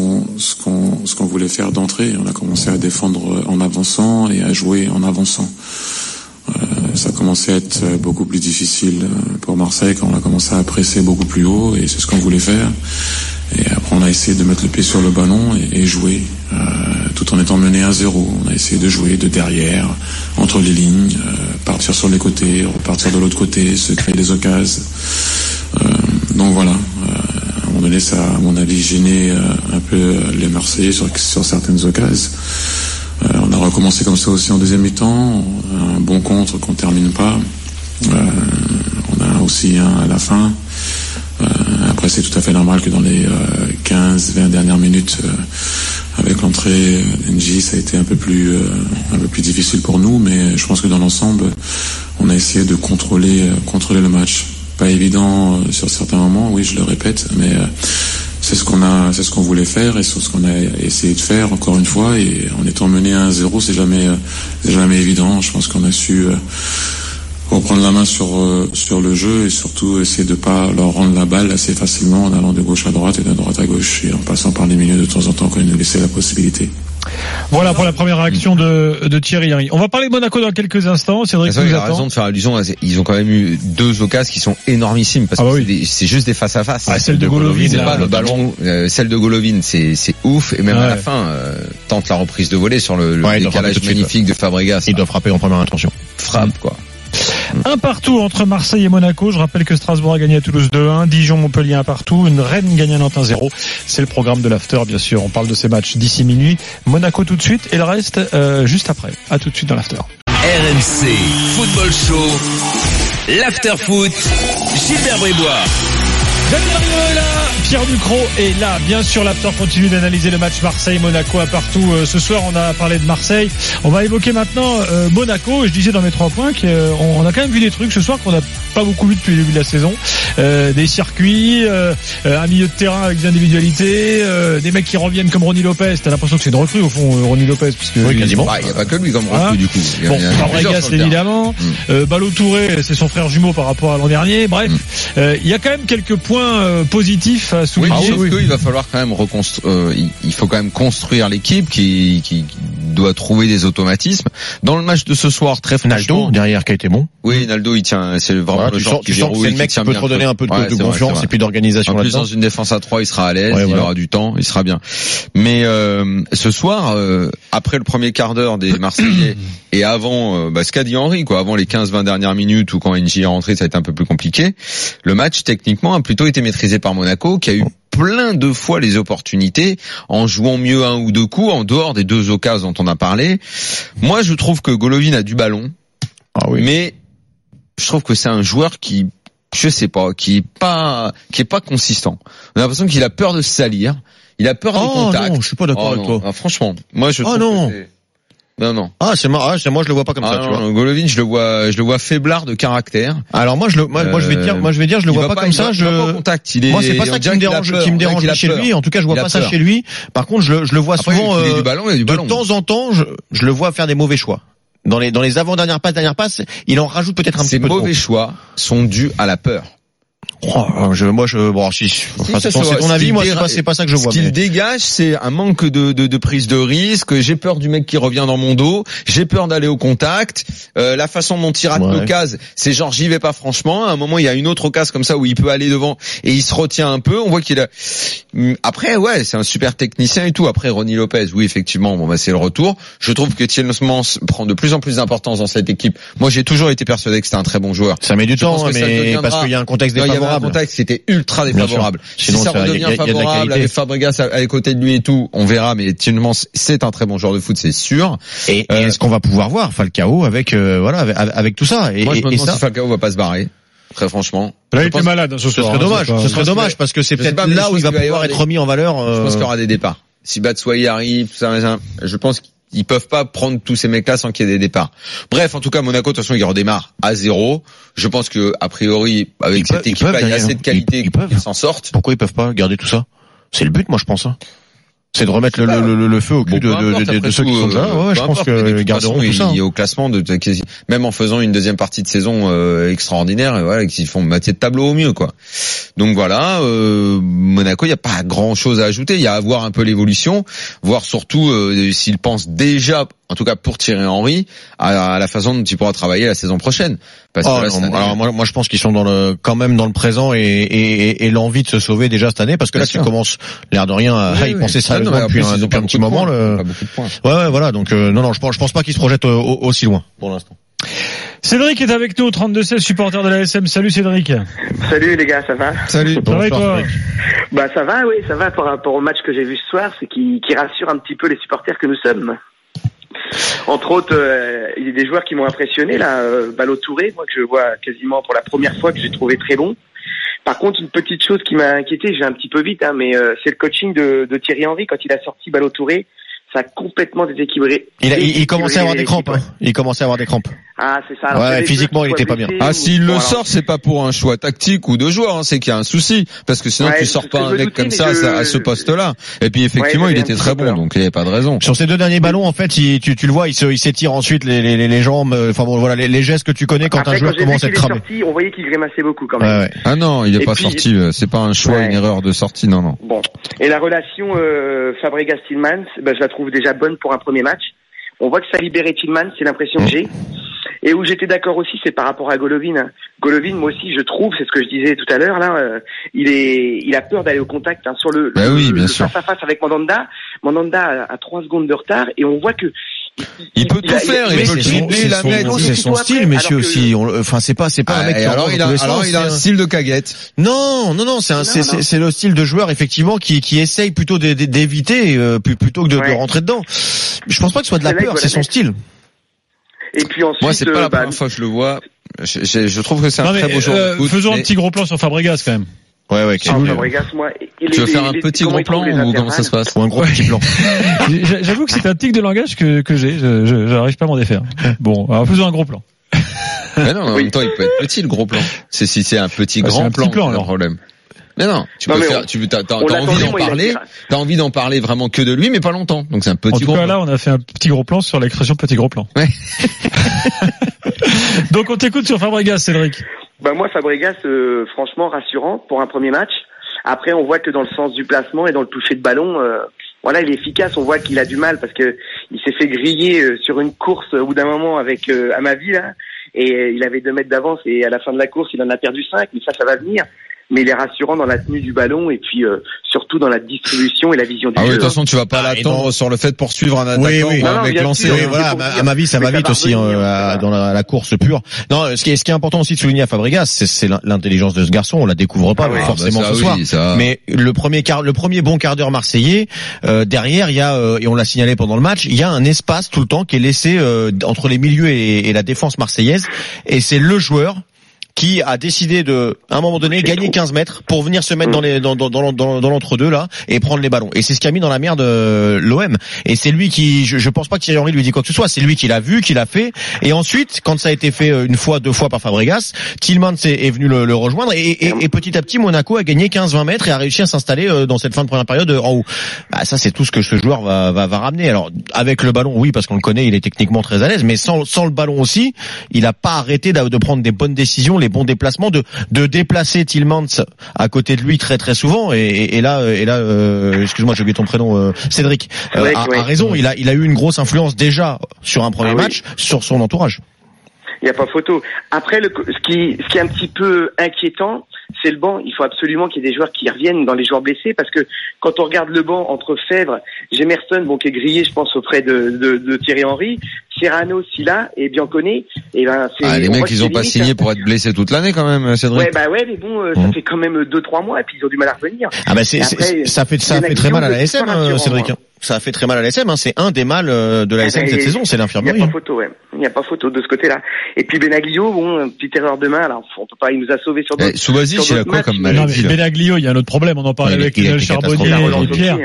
S10: qu'on voulait faire d'entrée. On a commencé à défendre en avançant et à jouer en avançant. Ça a commencé à être beaucoup plus difficile pour Marseille quand on a commencé à presser beaucoup plus haut et c'est ce qu'on voulait faire. Et après on a essayé de mettre le pied sur le ballon et jouer tout en étant mené 1-0. On a essayé de jouer de derrière, entre les lignes, partir sur les côtés, repartir de l'autre côté, se créer des occasions. Donc voilà, à un moment donné ça a à mon avis gêné un peu les Marseillais sur certaines occasions. On a recommencé comme ça aussi en deuxième mi-temps, un bon contre qu'on termine pas. On a aussi un à la fin. Après c'est tout à fait normal que dans les 15-20 dernières minutes, avec l'entrée d'Engie, ça a été un peu plus difficile pour nous, mais je pense que dans l'ensemble, on a essayé de contrôler le match. Pas évident sur certains moments, oui, je le répète, mais c'est ce qu'on voulait faire et c'est ce qu'on a essayé de faire encore une fois. Et en étant mené à 1-0, c'est jamais évident. Je pense qu'on a su reprendre la main sur le jeu et surtout essayer de pas leur rendre la balle assez facilement en allant de gauche à droite et de droite à gauche et en passant par les milieux de temps en temps quand ils nous laissaient la possibilité.
S2: Voilà pour la première réaction de Thierry Henry. On va parler de Monaco dans quelques instants. Cédric nous attend. Il a raison
S5: de faire allusion. Ils ont quand même eu 2 occasions qui sont énormissimes parce que c'est juste des face à face.
S2: Celle de Golovin,
S5: c'est pas le ballon. Celle de Golovin, c'est ouf et même à la fin tente la reprise de volée sur le décalage magnifique de Fabregas.
S3: Il doit frapper en première intention.
S5: Frappe quoi.
S2: Un partout entre Marseille et Monaco. Je rappelle que Strasbourg a gagné à Toulouse 2-1, Dijon, Montpellier 1 partout, Rennes gagne à Nantes 1-0. C'est le programme de l'after, bien sûr. On parle de ces matchs d'ici minuit. Monaco tout de suite et le reste juste après. À tout de suite dans l'after.
S1: RMC Football Show, l'after foot, Gilbert Brébois.
S2: Daniel Riolo est là, Pierre Ducrot est là. Bien sûr, l'after continue d'analyser le match Marseille-Monaco à partout. Ce soir, on a parlé de Marseille. On va évoquer maintenant Monaco. Je disais dans mes 3 points qu'on a quand même vu des trucs ce soir qu'on n'a pas beaucoup vu depuis le début de la saison. Des circuits, un milieu de terrain avec des individualités, des mecs qui reviennent comme Ronny Lopez. T'as l'impression que c'est une recrue au fond, Ronny Lopez, parce que
S3: oui, quasiment.
S5: Il n'y a pas que lui comme recrue du coup.
S2: Bon, Fabregas évidemment. Balo Touré, c'est son frère jumeau par rapport à l'an dernier. Bref, il y a quand même quelques points positifs à souligner.
S5: Il va falloir quand même il faut quand même construire l'équipe qui doit trouver des automatismes. Dans le match de ce soir, très franchement,
S3: Naldo derrière qui a été bon.
S5: Oui, Naldo, il tient, c'est vraiment
S3: Voilà,
S5: le genre
S3: tu sens que c'est le mec qui peut te redonner un peu de confiance et puis d'organisation
S5: là-dedans. En plus,
S3: là-dedans.
S5: dans une défense à 3, il sera à l'aise, il aura du temps, il sera bien. Mais ce soir, après le premier quart d'heure des Marseillais et avant ce qu'a dit Henry, quoi, avant les 15-20 dernières minutes où quand NJ est rentré, ça a été un peu plus compliqué. Le match techniquement a plutôt été maîtrisé par Monaco, qui a eu plein de fois les opportunités en jouant mieux un ou deux coups en dehors des deux occasions dont on a parlé. Moi, je trouve que Golovin a du ballon, mais je trouve que c'est un joueur qui, je sais pas, qui est pas consistant. On a l'impression qu'il a peur de se salir, il a peur des contacts.
S3: Non, je suis pas d'accord avec toi.
S5: Ah, franchement, moi je trouve que c'est... Non.
S3: Ah, c'est moi je le vois pas comme ça, tu vois.
S5: Golovin, je le vois faiblard de caractère.
S3: Alors moi je vais dire je le vois pas comme ça,
S5: il va pas au contact,
S3: moi c'est pas ça qui me dérange chez lui, en tout cas je vois pas ça chez lui. Par contre, je le vois souvent de temps en temps, je le vois faire des mauvais choix. Dans les avant-dernières passes, il en rajoute peut-être un petit peu trop.
S5: Ces mauvais choix sont dus à la peur.
S3: C'est ton avis, moi c'est pas ça que je vois.
S5: Ce qu'il dégage, c'est un manque de prise de risque. J'ai peur du mec qui revient dans mon dos. J'ai peur d'aller au contact. La façon dont il rate l'occasion, c'est genre j'y vais pas franchement. À un moment, il y a une autre occasion comme ça où il peut aller devant et il se retient un peu. On voit qu'il a. Après, c'est un super technicien et tout. Après, Ronny Lopez, oui, effectivement, c'est le retour. Je trouve que Tielemans prend de plus en plus d'importance dans cette équipe. Moi, j'ai toujours été persuadé que c'était un très bon joueur.
S3: Ça met du temps, mais parce qu'il y a un contexte défavorable.
S5: Un contexte qui était ultra défavorable. Si ça redevient favorable avec Fabregas à côté de lui et tout, on verra, mais Tielemans, c'est un très bon joueur de foot, c'est sûr.
S3: Et est-ce qu'on va pouvoir voir Falcao avec tout ça?
S5: Moi, je me demande si Falcao va pas se barrer. Très franchement.
S2: Là, il était malade ce soir.
S3: Ce serait dommage parce que c'est peut-être là où il va pouvoir être remis en valeur.
S5: Je pense qu'il y aura des départs. Si Batshuayi arrive, tout ça, je pense qu'ils peuvent pas prendre tous ces mecs-là sans qu'il y ait des départs. Bref, en tout cas, Monaco, de toute façon, il redémarre à 0. Je pense que, a priori, avec cette équipe-là, il y a assez de qualité qu'ils s'en sortent.
S3: Pourquoi ils peuvent pas garder tout ça? C'est le but, moi, je pense. C'est de remettre le feu au cul de ceux qui sont déjà. Je pense que ils garderont tout ça.
S5: Il est au classement même en faisant une deuxième partie de saison extraordinaire, et voilà, qu'ils font moitié de tableau au mieux, quoi. Donc voilà, Monaco, il y a pas grand-chose à ajouter. Il y a à voir un peu l'évolution, voir surtout s'ils pensent déjà, en tout cas pour Thierry Henry, à la façon dont il pourra travailler la saison prochaine. Parce que
S3: alors moi je pense qu'ils sont quand même dans le présent et l'envie de se sauver déjà cette année, parce que là tu commences l'air de rien à y penser sérieusement depuis un petit moment.
S5: Pas beaucoup de points.
S3: Voilà, donc non, je pense pas qu'ils se projettent aussi loin pour l'instant.
S2: Cédric est avec nous, 32-16, supporter de la SM. Salut Cédric.
S11: Salut les gars, ça va?
S5: Salut.
S2: Ça va et toi?
S11: Ça va, oui, ça va par rapport au match que j'ai vu ce soir, c'est qui rassure un petit peu les supporters que nous sommes. Entre autres, il y a des joueurs qui m'ont impressionné là, Ballo-Touré, moi que je vois quasiment pour la première fois, que j'ai trouvé très bon. Par contre, une petite chose qui m'a inquiété, j'ai un petit peu vite, mais c'est le coaching de Thierry Henry quand il a sorti Ballo-Touré. Ça a complètement déséquilibré.
S3: Il commençait à avoir des crampes. Il commençait à avoir des crampes.
S11: Ah, c'est ça. Alors,
S3: physiquement, il était pas bien.
S5: S'il le sort, c'est pas pour un choix tactique ou de joueur, c'est qu'il y a un souci. Parce que sinon, tu sors pas un mec comme ça à ce poste-là. Et puis, effectivement, il était très bon, donc il n'y avait pas de raison.
S3: Sur ces deux derniers ballons, en fait, tu le vois, il s'étire ensuite les jambes, les gestes que tu connais quand un joueur commence à être cramé.
S11: On voyait qu'il grimaçait beaucoup quand même.
S5: Ah non, il est pas sorti. C'est pas un choix, une erreur de sortie, non.
S11: Bon. Et la relation Fabregas-Tielemans, je la trouve déjà bonne pour un premier match. On voit que ça a libéré Tielemans, c'est l'impression que j'ai. Et où j'étais d'accord aussi, c'est par rapport à Golovin. Golovin, moi aussi, je trouve, c'est ce que je disais tout à l'heure, là, il a peur d'aller au contact, sur le face à face avec Mandanda. Mandanda a 3 secondes de retard et on voit que
S5: il peut tout faire, il peut dribbler, la mettre.
S3: C'est son style, messieurs, aussi. C'est pas un mec qui
S5: alors il a un style de caguette.
S3: Non, c'est le style de joueur, effectivement, qui essaye plutôt d'éviter, plutôt que de rentrer dedans. Je pense pas que ce soit de la peur, c'est son style.
S11: Et puis ensuite,
S5: moi, c'est pas la première fois que je le vois. Je trouve que c'est un très beau joueur.
S2: Faisons un petit gros plan sur Fabregas, quand même.
S3: Ouais,
S11: Fabregas, moi,
S5: tu veux faire un petit gros plan ou comment ça se passe?
S3: Ou un gros petit plan?
S2: J'avoue que c'est un tic de langage que j'ai. J'arrive pas à m'en défaire. Bon, alors faisons un gros plan.
S5: Mais non, en même temps, il peut être petit, le gros plan. Si c'est un petit grand plan, c'est un problème. Mais non, t'as envie d'en parler vraiment que de lui, mais pas longtemps. Donc c'est un petit gros plan.
S2: En tout cas, là, on a fait un petit gros plan sur l'expression petit gros plan.
S5: Ouais.
S2: Donc on t'écoute sur Fabregas, Cédric.
S11: Moi, Fabregas, franchement rassurant pour un premier match. Après, on voit que dans le sens du placement et dans le toucher de ballon, voilà, il est efficace. On voit qu'il a du mal parce que il s'est fait griller sur une course au bout d'un moment avec Amavi là, et il avait 2 mètres d'avance et à la fin de la course, il en a perdu 5. Mais ça va venir. Mais il est rassurant dans la tenue du ballon et puis surtout dans la distribution et la vision du jeu.
S5: Ah oui, de toute façon, tu vas pas l'attendre sur le fait de poursuivre un attaquant ou un mec lancé.
S3: Oui, voilà, à ma vie, ça va vite aussi dans la course pure. Non, ce qui est important aussi de souligner à Fabregas, c'est l'intelligence de ce garçon. On la découvre pas forcément ce soir. Mais le premier bon quart d'heure marseillais, derrière, il y a et on l'a signalé pendant le match, il y a un espace tout le temps qui est laissé entre les milieux et la défense marseillaise, et c'est le joueur qui a décidé de, à un moment donné, gagner 15 mètres pour venir se mettre dans l'entre-deux, là, et prendre les ballons. Et c'est ce qui a mis dans la merde l'OM. Et c'est lui qui, je pense pas que Thierry Henry lui dit quoi que ce soit, c'est lui qui l'a vu, qui l'a fait. Et ensuite, quand ça a été fait 1 fois, 2 fois par Fabregas, Tielemans est venu le rejoindre, et petit à petit, Monaco a gagné 15-20 mètres et a réussi à s'installer dans cette fin de première période en haut. Bah, ça, c'est tout ce que ce joueur va ramener. Alors, avec le ballon, oui, parce qu'on le connaît, il est techniquement très à l'aise, mais sans le ballon aussi, il a pas arrêté de prendre des bonnes décisions, les bons déplacements, de déplacer Tielemans à côté de lui très très souvent, et là excuse-moi, j'ai oublié ton prénom, Cédric a raison, il a eu une grosse influence déjà sur un premier match sur son entourage.
S11: Il n'y a pas photo. Après, ce qui est un petit peu inquiétant, c'est le banc. Il faut absolument qu'il y ait des joueurs qui reviennent dans les joueurs blessés, parce que quand on regarde le banc entre Fèvre, Gemerson, qui est grillé, je pense, auprès de Thierry Henry, Serrano, Silla et Biancone, et ben
S5: les mecs, ils ont pas signé pour être blessés toute l'année quand même, Cédric.
S11: Mais bon, ça fait quand même 2-3 mois et puis ils ont du mal à revenir.
S3: Ah bah ça fait très mal à la SM, Cédric. Ça a fait très mal à la SM, c'est un des mal de la SM cette saison, c'est l'infirmerie.
S11: Il n'y a pas photo, il n'y a pas photo de ce côté-là. Et puis Benaglio, petite erreur de main, alors on peut pas, il nous a sauvés sur d'autres.
S5: Subasic, il a quoi comme maladie?
S2: Benaglio, il y a un autre problème, on en parlait avec Lionel Charbonnier et Pierre.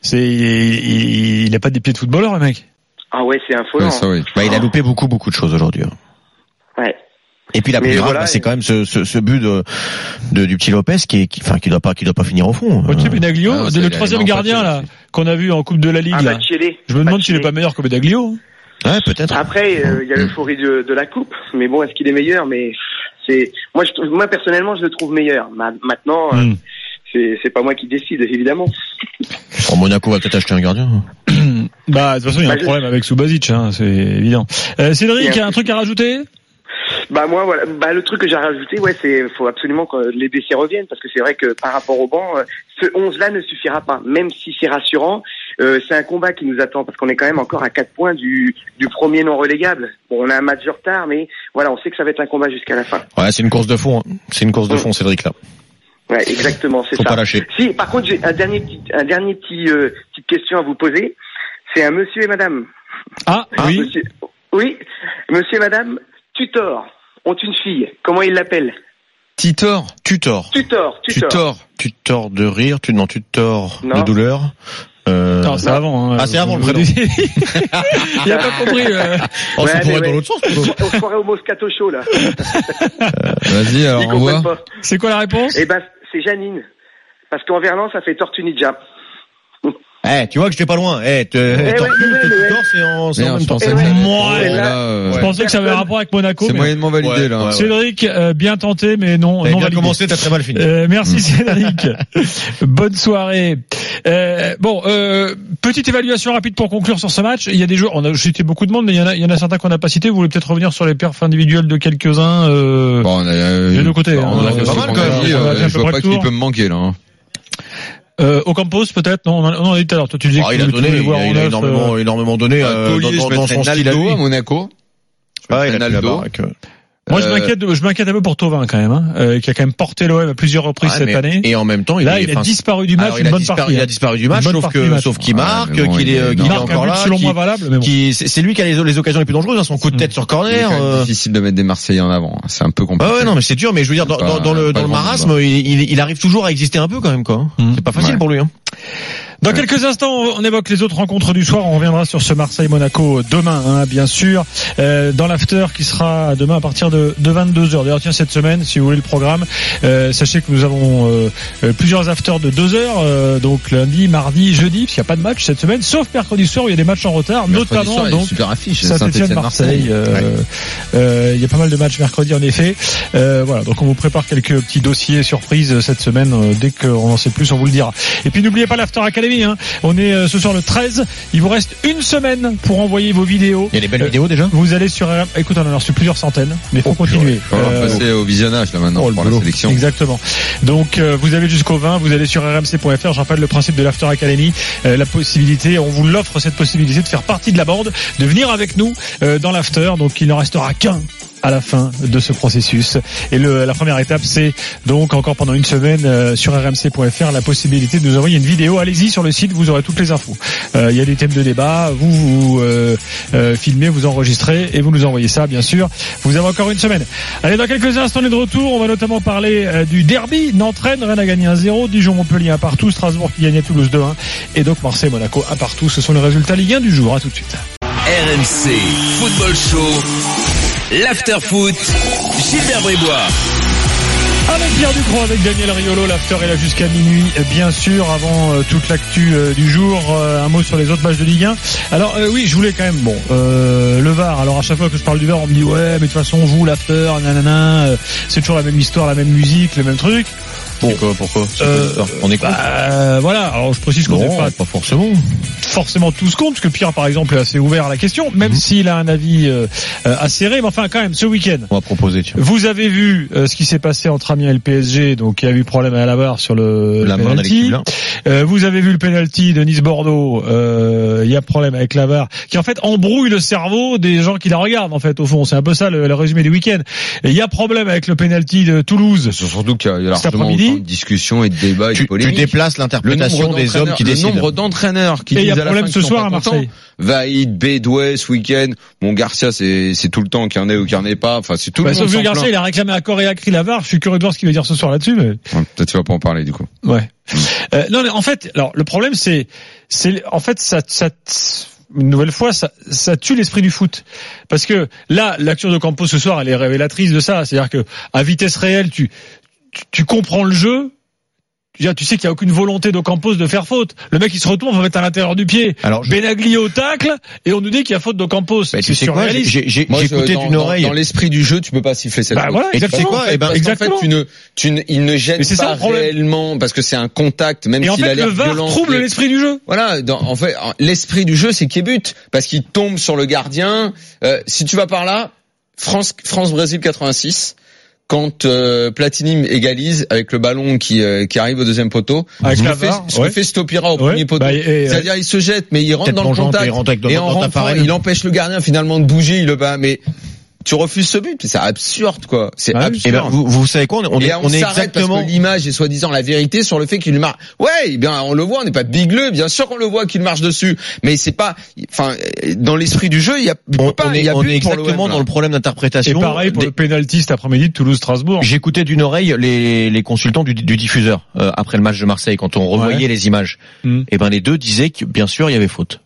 S2: Il a pas des pieds de footballeur, le mec.
S11: Ah ouais, c'est affolant.
S3: Il a loupé beaucoup de choses aujourd'hui.
S11: Ouais.
S3: Et puis la plus grave, c'est quand même ce but du petit Lopez qui doit pas finir au fond.
S2: Benaglio, le troisième gardien là qu'on a vu en Coupe de la Ligue. Là. Je me demande s'il est pas meilleur que Benaglio.
S3: Ouais, peut-être.
S11: Après, il y a l'euphorie de la coupe, mais bon, est-ce qu'il est meilleur? Mais moi personnellement, je le trouve meilleur. Maintenant, c'est pas moi qui décide, évidemment.
S3: Monaco va peut-être acheter un gardien.
S2: De toute façon, il y a un problème avec Subasic, c'est évident. Cédric, un truc à rajouter?
S11: Moi, voilà. Le truc que j'ai rajouté, faut absolument que les blessés reviennent, parce que c'est vrai que par rapport au banc, ce 11-là ne suffira pas. Même si c'est rassurant, c'est un combat qui nous attend, parce qu'on est quand même encore à 4 points du premier non relégable. Bon, on a un match de retard, mais voilà, on sait que ça va être un combat jusqu'à la fin.
S3: Ouais, c'est une course de fond, C'est une course de fond, Cédric, là.
S11: Ouais, exactement, c'est ça.
S3: Faut pas lâcher.
S11: Si, par contre, j'ai un dernier petite question à vous poser. C'est un monsieur et madame.
S2: Oui.
S11: Monsieur et madame Tutor ont une fille. Comment ils l'appellent?
S3: Tutor de rire, tutor de douleur.
S2: Non, c'est avant.
S3: C'est avant le prénom.
S2: Il a pas compris.
S3: Ça pourrait être dans l'autre sens.
S11: On se croirait au Moscato Show là.
S5: Vas-y, alors on voit.
S2: C'est quoi la réponse?
S11: C'est Janine. Parce qu'en verlan, ça fait Tortue Ninja.
S3: Tu vois que j'étais pas loin. C'est en même temps.
S2: Je pensais que ça avait un rapport avec Monaco.
S5: C'est moyennement validé, là.
S2: Cédric, bien tenté, mais non validé.
S3: Commencé, t'as très mal fini.
S2: Merci Cédric. Bonne soirée. Petite évaluation rapide pour conclure sur ce match. Il y a des joueurs, on a cité beaucoup de monde, mais il y en a certains qu'on n'a pas cités. Vous voulez peut-être revenir sur les perfs individuels de quelques-uns, des deux côtés.
S5: On a fait pas mal, quand même. Je vois pas qui peut me manquer, là.
S2: Ocampos peut-être, non, on en a dit tout à l'heure. Toi tu disais
S3: il a énormément donné dans son style à lui.
S5: À Monaco.
S3: Il a la baraque.
S2: Moi, je m'inquiète un peu pour Thauvin quand même, qui a quand même porté l'OM à plusieurs reprises cette année.
S3: Et en même temps,
S2: il a disparu du match une bonne partie.
S3: Il a disparu du match, sauf qu'il marque, qu'il est encore là.
S2: Selon moi valable, mais bon.
S3: C'est lui qui a les occasions les plus dangereuses, son coup de tête sur corner.
S5: C'est difficile de mettre des Marseillais en avant. C'est un peu compliqué.
S3: Non, mais c'est dur, mais je veux dire, dans le marasme, il arrive toujours à exister un peu quand même, quoi. C'est pas facile pour lui,
S2: Dans quelques instants, on évoque les autres rencontres du soir. On reviendra sur ce Marseille-Monaco demain, bien sûr, dans l'after qui sera demain à partir de 22h. D'ailleurs, tiens, cette semaine, si vous voulez le programme, sachez que nous avons plusieurs afters de 2h, donc lundi, mardi, jeudi, parce qu'il n'y a pas de match cette semaine, sauf mercredi soir où il y a des matchs en retard, notamment donc
S5: super affiche,
S2: Saint-Étienne-Marseille. Il y a pas mal de matchs mercredi en effet. Voilà, donc on vous prépare quelques petits dossiers surprises cette semaine. Dès qu'on en sait plus, on vous le dira. Et puis n'oubliez pas l'After Academy Academy, hein. On est ce soir le 13. Il vous reste une semaine pour envoyer vos vidéos.
S3: Il y a des belles vidéos déjà.
S2: Vous allez sur écoute, on en a reçu plusieurs centaines, mais faut continuer.
S5: On va passer au visionnage là maintenant pour la sélection.
S2: Exactement. Donc vous avez jusqu'au 20, vous allez sur rmc.fr. Je rappelle le principe de l'After Academy, la possibilité, on vous l'offre cette possibilité de faire partie de la bande, de venir avec nous dans l'After. Donc il n'en restera qu'un à la fin de ce processus. Et la première étape, c'est donc encore pendant une semaine sur rmc.fr la possibilité de nous envoyer une vidéo. Allez-y sur le site, vous aurez toutes les infos. Il y a des thèmes de débat, vous filmez, vous enregistrez et vous nous envoyez ça, bien sûr. Vous avez encore une semaine. Allez, dans quelques instants, on est de retour. On va notamment parler du derby. Nantes-Rennes, Rennes a gagné 1-0, Dijon-Montpellier 1-1, Strasbourg qui gagne à Toulouse 2-1 et donc Marseille-Monaco 1-1. Ce sont les résultats Ligue 1 du jour. À tout de suite.
S1: RMC Football Show, l'After Foot, Gilbert Brébois.
S2: Avec Pierre Ducrot, avec Daniel Riolo, l'After est là jusqu'à minuit, bien sûr, avant toute l'actu du jour. Un mot sur les autres matchs de Ligue 1. Alors oui, je voulais quand même, le VAR. Alors à chaque fois que je parle du VAR, on me dit ouais, mais de toute façon, vous, l'After, nanana, c'est toujours la même histoire, la même musique, le même truc.
S3: Bon, pourquoi on est contre.
S2: Voilà. Alors je précise qu'on n'est
S3: pas forcément
S2: tous contre, parce que Pierre par exemple est assez ouvert à la question, même s'il a un avis acéré, mais enfin quand même ce week-end.
S3: On va proposer. Tiens.
S2: Vous avez vu ce qui s'est passé entre Amiens et le PSG, donc il y a eu problème à la barre sur la penalty. Vous avez vu le penalty de Nice-Bordeaux, il y a problème avec la barre, qui en fait embrouille le cerveau des gens qui la regardent en fait au fond. C'est un peu ça le résumé du week-end. Et il y a problème avec le penalty de Toulouse.
S5: C'est surtout qu'il y a largement de discussions et de débats et de polémiques.
S3: Tu déplaces l'interprétation des hommes qui décident.
S5: Le nombre d'entraîneurs qui disent à la fin
S2: problème ce soir à Marseille.
S5: Vaïd, Bédoué ce week-end. Bon, Garcia, c'est tout le temps qu'il y en ait ou qu'il n'y en ait pas. Enfin, c'est tout le monde.
S2: Sauf que Garcia, il a réclamé à corps et à cri la VAR. Je suis curieux de voir ce qu'il va dire ce soir là-dessus, mais.
S5: Peut-être tu vas pas en parler, du coup.
S2: Ouais. Non, mais en fait, alors, le problème, en fait, ça, une nouvelle fois, ça tue l'esprit du foot. Parce que là, l'action de Campos ce soir, elle est révélatrice de ça. C'est-à-dire que, à vitesse réelle, tu comprends le jeu. Tu sais qu'il n'y a aucune volonté d'Ocampos de faire faute. Le mec, il se retourne, on va mettre à l'intérieur du pied. Alors, Benaglio au tacle, et on nous dit qu'il y a faute d'Ocampos.
S3: C'est surréaliste. J'ai écouté d'une oreille.
S5: Dans l'esprit du jeu, tu peux pas siffler cette faute.
S2: Voilà, exactement.
S5: Exactement. En fait, il ne gêne pas réellement, parce que c'est un contact, même s'il a l'air violent. Et en fait, le VAR
S2: trouble l'esprit du jeu.
S5: Voilà. En fait, l'esprit du jeu, c'est qu'il y ait but. Parce qu'il tombe sur le gardien. Si tu vas par là, France-Brésil 86. Quand Platini égalise avec le ballon qui arrive au deuxième poteau, je me fais Stopira au premier poteau. C'est-à-dire il se jette, mais il rentre dans le contact et en rentrant, il empêche le gardien finalement de bouger. Mais tu refuses ce but, c'est absurde quoi. C'est absurde.
S3: Et ben vous savez quoi, on est exactement
S5: parce que l'image est soi-disant la vérité sur le fait qu'il marche. Ouais, bien on le voit, on n'est pas bigleux, bien sûr qu'on le voit qu'il marche dessus, mais c'est pas dans l'esprit du jeu, on est
S3: exactement dans le problème d'interprétation.
S2: Et pareil pour le penalty cet après-midi de Toulouse-Strasbourg.
S3: J'écoutais d'une oreille les consultants du diffuseur après le match de Marseille quand on revoyait les images. Et ben les deux disaient que bien sûr il y avait faute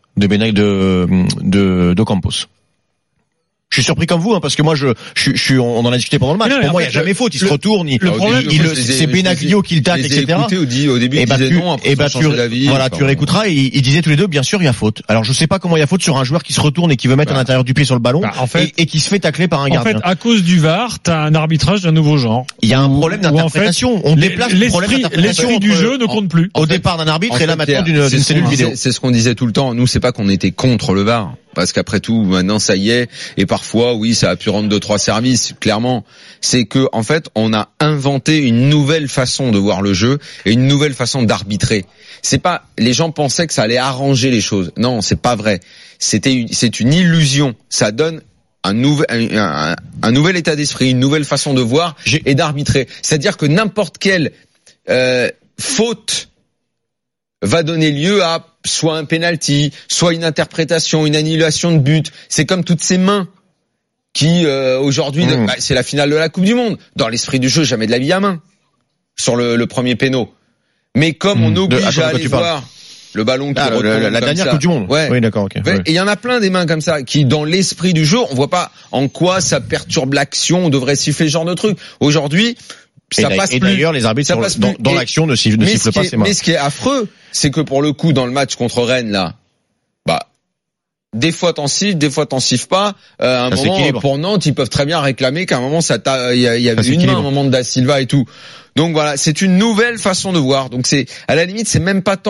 S3: de Campos. Je suis surpris comme vous, parce que moi, on en a discuté pendant le match. Pour moi, il n'y a jamais faute. Il se retourne, c'est Benaglio qui le tacle, etc.
S5: Au début, il disait non, après,
S3: tu réécouteras, et ils disaient tous les deux, bien sûr, il y a faute. Alors, je sais pas comment il y a faute sur un joueur qui se retourne et qui veut mettre à l'intérieur du pied sur le ballon, et qui se fait tacler par un gardien.
S2: En fait, à cause du VAR, t'as un arbitrage d'un nouveau genre.
S3: Il y a un problème d'interprétation. On déplace le problème d'interprétation.
S2: L'esprit du jeu ne compte plus.
S3: Au départ d'un arbitre et là maintenant d'une cellule vidéo.
S5: C'est ce qu'on disait tout le temps. Nous, c'est pas qu'on était contre le VAR. Parce qu'après tout, maintenant, ça y est. Et parfois, oui, ça a pu rendre 2-3 services, clairement. C'est que, en fait, on a inventé une nouvelle façon de voir le jeu et une nouvelle façon d'arbitrer. C'est pas, les gens pensaient que ça allait arranger les choses. Non, c'est pas vrai. C'est une illusion. Ça donne un nouvel état d'esprit, une nouvelle façon de voir et d'arbitrer. C'est-à-dire que n'importe quelle, faute va donner lieu à soit un penalty, soit une interprétation, une annulation de but. C'est comme toutes ces mains qui aujourd'hui, c'est la finale de la Coupe du Monde. Dans l'esprit du jeu, jamais de la vie à main sur le premier péno. Mais comme on oblige à aller voir le ballon qui retombe
S3: la dernière Coupe du Monde.
S5: Ouais.
S3: Oui, d'accord, ok.
S5: Et il y en a plein des mains comme ça qui, dans l'esprit du jeu, on voit pas en quoi ça perturbe l'action. On devrait siffler ce genre de truc. Aujourd'hui, ça passe plus.
S3: Et d'ailleurs, les arbitres dans l'action ne sifflent pas ces mains.
S5: Mais ce qui est affreux, c'est que pour le coup, dans le match contre Rennes, là, des fois t'en siffles, des fois t'en siffles pas. À un moment, pour Nantes, ils peuvent très bien réclamer qu'à un moment, il y avait une main, à un moment de Da Silva et tout. Donc voilà, c'est une nouvelle façon de voir. Donc à la limite, c'est même pas tant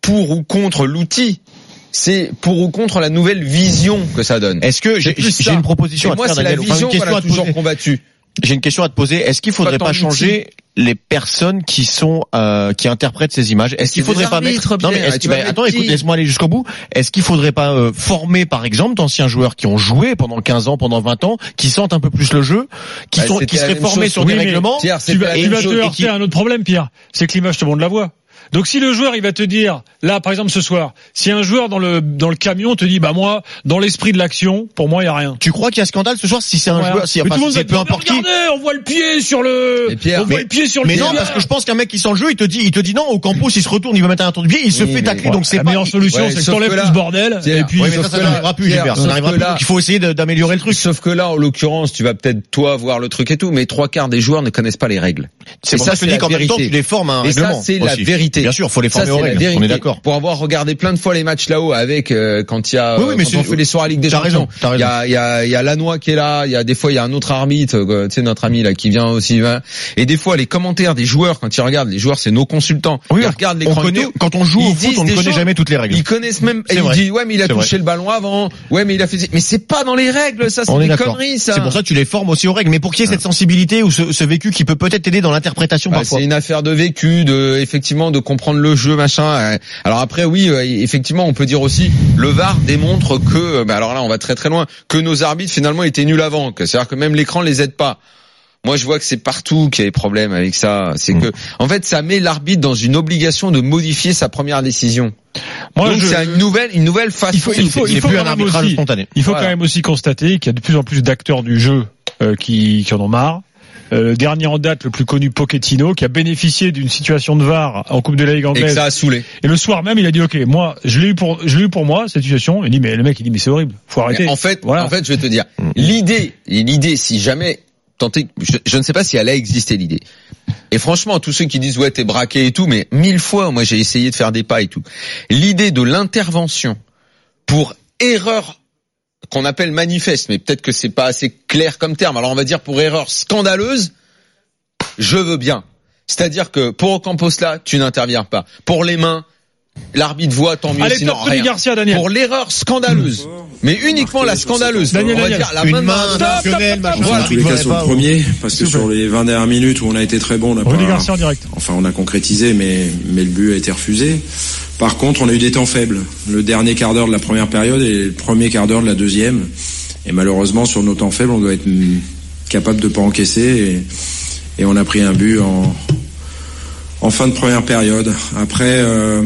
S5: pour ou contre l'outil. C'est pour ou contre la nouvelle vision que ça donne.
S3: Est-ce que j'ai une proposition à te faire, Daniel,
S5: c'est la vision qu'on a toujours combattue.
S3: J'ai une question à te poser. Est-ce qu'il faudrait pas changer les personnes qui sont qui interprètent ces images? Est-ce qu'il faudrait pas mettre non mais attends, écoute, laisse-moi aller jusqu'au bout. Est-ce qu'il faudrait pas former par exemple d'anciens joueurs qui ont joué pendant 15 ans, pendant 20 ans, qui sentent un peu plus le jeu, qui seraient formés sur des règlements?
S2: Tu vas te heurter à un autre problème, Pierre. C'est que l'image te montre la voix. Donc si le joueur il va te dire là par exemple ce soir, si un joueur dans le camion te dit bah moi dans l'esprit de l'action, pour moi il y a rien.
S3: Tu crois qu'il y a scandale ce soir si c'est un joueur si
S2: tout le monde
S3: c'est peu importe qui.
S2: Regardez, on voit le pied sur le
S3: Mais non, parce que je pense qu'un mec qui sent le jeu, il te dit non, au Campos il se retourne, il va mettre un tour de pied, il se fait tacler, donc c'est
S2: la meilleure solution, c'est que t'enlèves tout ce bordel et puis
S3: mais ça n'arrivera plus, Gilbert, ça n'arrivera plus. Donc il faut essayer d'améliorer le truc.
S5: Sauf que là en l'occurrence, tu vas peut-être toi voir le truc et tout, mais 3/4 des joueurs ne connaissent pas les règles.
S3: C'est pour ça que je te dis qu'en même temps tu les formes à un règlement.
S5: Et ça c'est la vérité.
S3: Bien sûr, faut les former. On est d'accord.
S5: Pour avoir regardé plein de fois les matchs là-haut avec quand il y a quand on fait les soirs à Ligue des Champions, il y a Lannoy qui est là, il y a des fois il y a un autre arbitre, tu sais notre ami là qui vient aussi, et des fois les commentaires des joueurs quand ils regardent, les joueurs c'est nos consultants, ils regardent l'écran
S3: quand on joue au foot, on ne connaît jamais toutes les règles.
S5: Ils connaissent même, ils disent ouais mais il a touché le ballon avant, ouais mais il a fait, mais c'est pas dans les règles ça, c'est des conneries ça.
S3: C'est pour ça que tu les formes aussi aux règles, mais pour qu'il y ait cette sensibilité ou ce vécu qui peut peut-être t'aider dans l'interprétation parfois.
S5: C'est une affaire de vécu, effectivement de comprendre le jeu machin. Alors après oui, effectivement, on peut dire aussi le VAR démontre que alors là on va très très loin, que nos arbitres finalement étaient nuls avant, c'est-à-dire que même l'écran les aide pas. Moi je vois que c'est partout qu'il y a des problèmes avec ça, c'est que en fait ça met l'arbitre dans une obligation de modifier sa première décision. Donc c'est une nouvelle façon.
S2: Il faut plus un arbitrage spontané. Il faut quand même aussi constater qu'il y a de plus en plus d'acteurs du jeu qui en ont marre. Dernier en date, le plus connu, Pochettino, qui a bénéficié d'une situation de VAR en Coupe de la Ligue anglaise.
S5: Et que ça a saoulé.
S2: Et le soir même, il a dit, OK, moi, je l'ai eu pour moi, cette situation. Il dit, mais le mec, il dit, mais c'est horrible. Faut arrêter.
S5: Mais en fait, je vais te dire, l'idée, si jamais, je ne sais pas si elle a existé, l'idée. Et franchement, tous ceux qui disent, ouais, t'es braqué et tout, mais 1000 fois, moi, j'ai essayé de faire des pas et tout. L'idée de l'intervention pour erreur qu'on appelle manifeste, mais peut-être que c'est pas assez clair comme terme. Alors on va dire pour erreur scandaleuse, je veux bien. C'est-à-dire que pour Ocampos là, tu n'interviens pas. Pour les mains, l'arbitre voit, tant mieux.
S2: Allez,
S5: sinon rien.
S2: Garcia, Daniel.
S5: Pour l'erreur scandaleuse, mais uniquement la scandaleuse.
S2: Daniel,
S5: on va dire la
S3: une
S5: main
S3: intentionnelle,
S10: Dans tous les cas sur le premier, parce que sur les 20 dernières minutes où on a été très bon, on a pas.
S2: Garcia en direct.
S10: Enfin, on a concrétisé, mais le but a été refusé. Par contre, on a eu des temps faibles. Le dernier quart d'heure de la première période et le premier quart d'heure de la deuxième. Et malheureusement, sur nos temps faibles, on doit être capable de pas encaisser. Et on a pris un but en fin de première période. Après,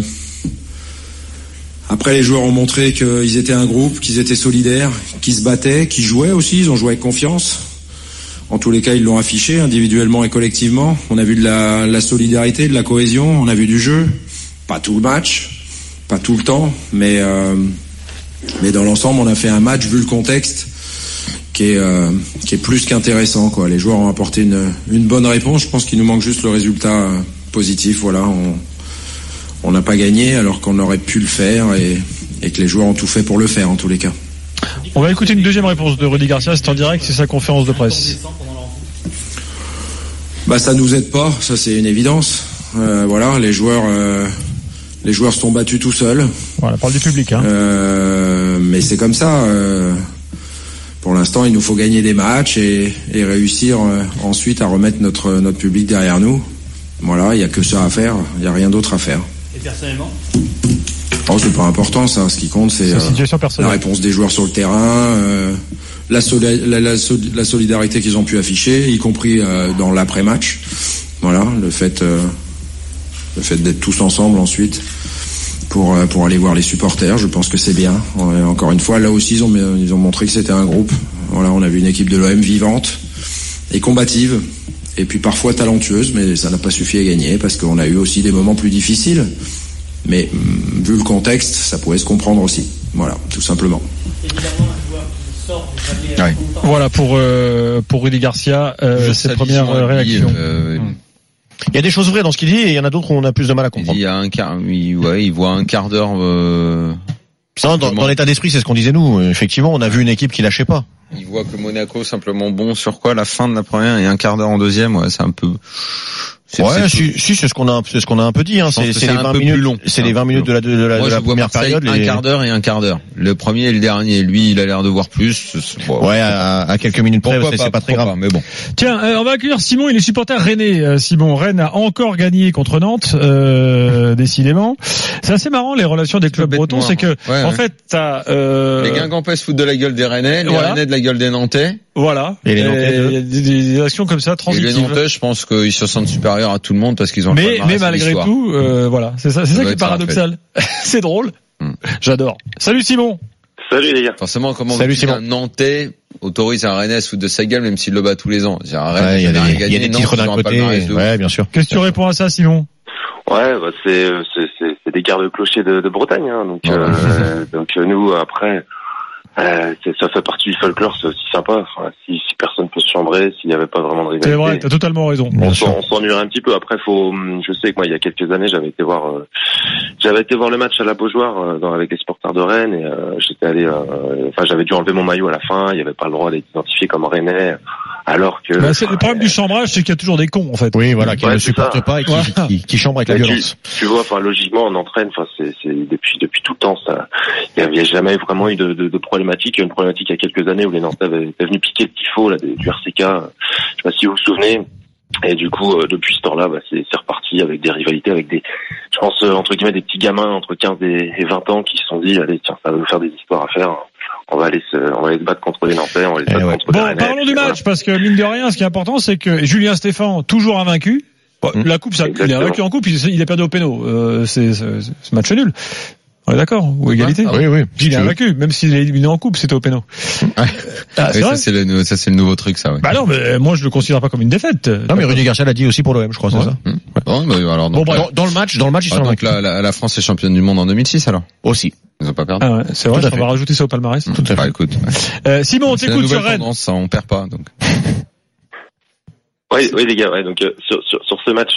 S10: les joueurs ont montré qu'ils étaient un groupe, qu'ils étaient solidaires, qu'ils se battaient, qu'ils jouaient aussi. Ils ont joué avec confiance. En tous les cas, ils l'ont affiché individuellement et collectivement. On a vu de la solidarité, de la cohésion. On a vu du jeu. Pas tout le match, pas tout le temps, mais dans l'ensemble, on a fait un match, vu le contexte, qui est plus qu'intéressant, quoi. Les joueurs ont apporté une bonne réponse. Je pense qu'il nous manque juste le résultat positif. Voilà, on n'a pas gagné alors qu'on aurait pu le faire et que les joueurs ont tout fait pour le faire en tous les cas.
S2: On va écouter une deuxième réponse de Rudy Garcia. C'est en direct, c'est sa conférence de presse.
S10: Ça nous aide pas, ça c'est une évidence. Voilà, les joueurs se sont battus tout seuls.
S2: Voilà, parle du public.
S10: Mais c'est comme ça. Pour l'instant, il nous faut gagner des matchs et réussir ensuite à remettre notre public derrière nous. Voilà, il y a que ça à faire. Il y a rien d'autre à faire.
S12: Et personnellement ?
S10: Oh, c'est pas important ça. Ce qui compte, c'est la réponse des joueurs sur le terrain, la solidarité qu'ils ont pu afficher, y compris dans l'après-match. Voilà, le fait d'être tous ensemble ensuite pour aller voir les supporters, je pense que c'est bien. Encore une fois, là aussi ils ont montré que c'était un groupe. Voilà, on a vu une équipe de l'OM vivante et combative, et puis parfois talentueuse, mais ça n'a pas suffi à gagner parce qu'on a eu aussi des moments plus difficiles. Mais vu le contexte, ça pouvait se comprendre aussi. Voilà, tout simplement.
S2: Ouais. Voilà pour Rudy Garcia, ses premières réactions.
S3: Il y a des choses vraies dans ce qu'il dit et il y en a d'autres où on a plus de mal à comprendre.
S5: Il voit un quart d'heure.
S3: Dans l'état d'esprit, c'est ce qu'on disait nous. Effectivement, on a vu une équipe qui lâchait pas.
S5: Il voit que Monaco simplement bon sur quoi la fin de la première et un quart d'heure en deuxième. Ouais, c'est un peu.
S3: C'est ce qu'on a un peu dit, hein. C'est les 20 minutes, c'est les 20 minutes de la première période.
S5: Un quart d'heure et un quart d'heure. Le premier et le dernier, lui, il a l'air de voir plus.
S3: Ouais, à quelques minutes près, c'est pas très grave.
S5: Mais bon.
S2: Tiens, on va accueillir Simon, il est supporter rennais. Simon, Rennes a encore gagné contre Nantes, décidément. C'est assez marrant, les relations des clubs bretons, c'est que, en fait, t'as,
S5: les Guingampais se foutent de la gueule des Rennais, les Rennais de la gueule des Nantais.
S2: Voilà.
S3: Et les Nantais,
S2: il y a des actions comme ça, transitives.
S5: Et les Nantais, je pense qu'ils se sentent supérieurs à tout le monde parce qu'ils ont
S2: mais malgré tout, voilà. C'est ça qui est paradoxal. C'est drôle. J'adore. Salut Simon.
S12: Salut les gars.
S5: Forcément, comment un Nantais autorise un Rennais à se foutre de sa gueule même s'il le bat tous les ans. Il y a
S3: des titres d'un côté. Ouais, bien sûr.
S2: Qu'est-ce que tu réponds à ça, Simon?
S12: Ouais, bah c'est des gardes-clochers de Bretagne, hein. Donc nous après, ça fait partie du folklore, c'est aussi sympa. Enfin, si personne peut se chambrer, s'il n'y avait pas vraiment de rivalité.
S2: C'est vrai, t'as totalement raison.
S12: On s'ennuierait un petit peu. Après, je sais que moi, il y a quelques années, j'avais été voir le match à la Beaujoire avec les supporters de Rennes et j'avais dû enlever mon maillot à la fin. Il n'y avait pas le droit d'être identifié comme Rennais. Alors que
S2: le problème du chambrage, c'est qu'il y a toujours des cons en fait.
S3: Oui, voilà, qui ne supportent pas et qui chambrent avec la violence.
S12: Tu vois, enfin logiquement, on entraîne. Enfin, c'est depuis tout le temps ça. Il n'y avait jamais vraiment eu de problématique. Il y a une problématique il y a quelques années où les Nantais étaient venus piquer le tifo là du RCK. Je sais pas si vous vous souvenez. Et du coup, depuis ce temps-là, c'est reparti avec des rivalités, avec je pense entre guillemets des petits gamins entre 15 et 20 ans qui se sont dit, allez tiens, ça va nous faire des histoires à faire. On va aller se battre contre les Nantais, on va aller se battre contre les Rennais.
S2: Parlons du match, parce que mine de rien, ce qui est important, c'est que Julien Stéphan, toujours invaincu. La coupe, il est invaincu en coupe, il est perdu au péno. C'est match nul. On est d'accord, ou égalité.
S3: Oui.
S2: Il est invaincu, même s'il est éliminé en coupe, c'était au péno.
S5: Ça c'est le nouveau truc, ça. Ouais.
S2: Bah non, mais moi je le considère pas comme une défaite.
S3: Non, mais Rudy Garcia l'a dit aussi pour l'OM, je crois, c'est ça.
S5: Bon, alors
S3: dans le match, ils sont
S5: donc la France est championne du monde en 2006 alors.
S3: Aussi.
S5: Ils ont pas perdu.
S2: Ah ouais, c'est vrai, on va rajouter ça au palmarès.
S5: Tout à fait. Écoute.
S2: Simon, on t'écoute sur Rennes.
S5: Ça, on perd pas, donc.
S12: Oui les gars, ouais, donc sur ce match,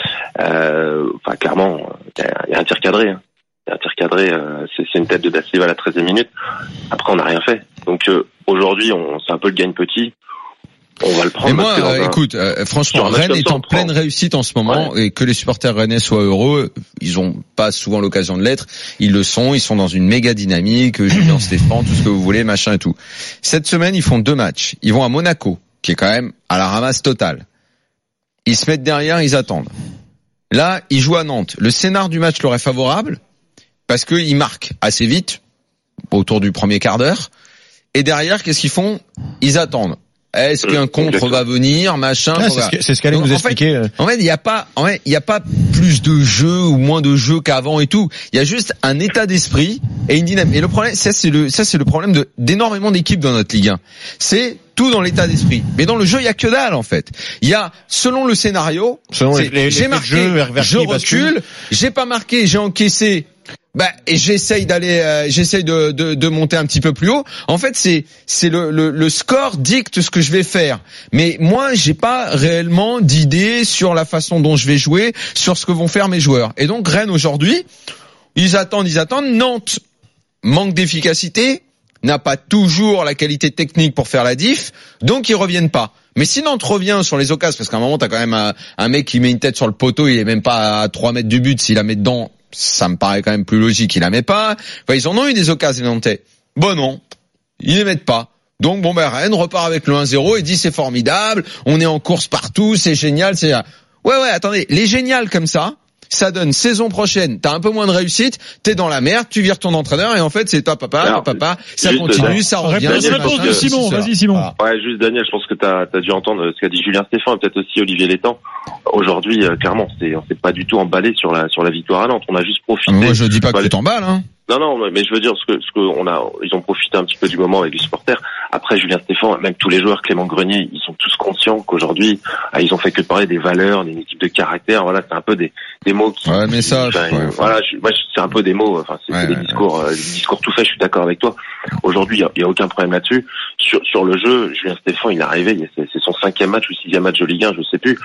S12: clairement, il y a un tir cadré. Hein. Un tir cadré, c'est une tête de Da Silva à la 13e minute. Après, on n'a rien fait. Donc aujourd'hui, c'est un peu le gagne petit. On va le prendre.
S5: Et moi, écoute, franchement, Rennes est en pleine réussite en ce moment, et que les supporters rennais soient heureux, ils ont pas souvent l'occasion de l'être. Ils le sont. Ils sont dans une méga dynamique. Julien Stéphan, tout ce que vous voulez, machin et tout. Cette semaine, ils font 2 matchs. Ils vont à Monaco, qui est quand même à la ramasse totale. Ils se mettent derrière, ils attendent. Là, ils jouent à Nantes. Le scénar du match leur est favorable. Parce qu'ils marquent assez vite, autour du premier quart d'heure. Et derrière, qu'est-ce qu'ils font? Ils attendent. Est-ce qu'un contre va venir, machin?
S3: C'est ce qu'allait nous expliquer.
S5: En fait, il y a pas plus de jeu ou moins de jeu qu'avant et tout. Il y a juste un état d'esprit et une dynamique. Et le problème, ça c'est le problème d'énormément d'équipes dans notre Ligue 1. C'est tout dans l'état d'esprit. Mais dans le jeu, il y a que dalle, en fait. Il y a, selon le scénario, j'ai marqué, je recule, j'ai pas marqué, j'ai encaissé. Et j'essaye de monter un petit peu plus haut. En fait, c'est le score dicte ce que je vais faire. Mais moi, j'ai pas réellement d'idée sur la façon dont je vais jouer, sur ce que vont faire mes joueurs. Et donc, Rennes aujourd'hui, ils attendent. Nantes manque d'efficacité, n'a pas toujours la qualité technique pour faire la diff, donc ils reviennent pas. Mais si Nantes revient sur les occasions, parce qu'à un moment, t'as quand même un mec qui met une tête sur le poteau, il est même pas à 3 mètres du but, s'il la met dedans, ça me paraît quand même plus logique, il la met pas. Enfin, ils en ont eu des occasions nantais. Bon non, ils les mettent pas. Donc Rennes repart avec le 1-0 et dit c'est formidable, on est en course partout, c'est génial, c'est ouais, attendez, les géniales comme ça donne saison prochaine, t'as un peu moins de réussite, t'es dans la merde, tu vires ton entraîneur et en fait c'est toi papa, ça continue, ça revient.
S2: Réponse de Simon, vas-y Simon.
S12: Ouais, juste Daniel, je pense que t'as dû entendre ce qu'a dit Julien Stéphan et peut-être aussi Olivier Létang. Aujourd'hui, clairement, on s'est pas du tout emballé sur la victoire à Nantes, on a juste profité.
S5: Moi je dis pas que tu t'emballes, hein.
S12: Non, mais je veux dire ils ont profité un petit peu du moment avec les supporters. Après, Julien Stéphan, même tous les joueurs, Clément Grenier, ils sont tous conscients qu'aujourd'hui, ils ont fait que parler des valeurs, d'une équipe de caractère. Voilà, c'est un peu des mots qui.
S5: Ouais, mais ça.
S12: Voilà, c'est un peu des mots. Enfin, c'est des discours tout faits. Je suis d'accord avec toi. Aujourd'hui, il y a aucun problème là-dessus. Sur le jeu, Julien Stéphan, il est arrivé. C'est son 5e match ou 6e match de Ligue 1, je sais plus.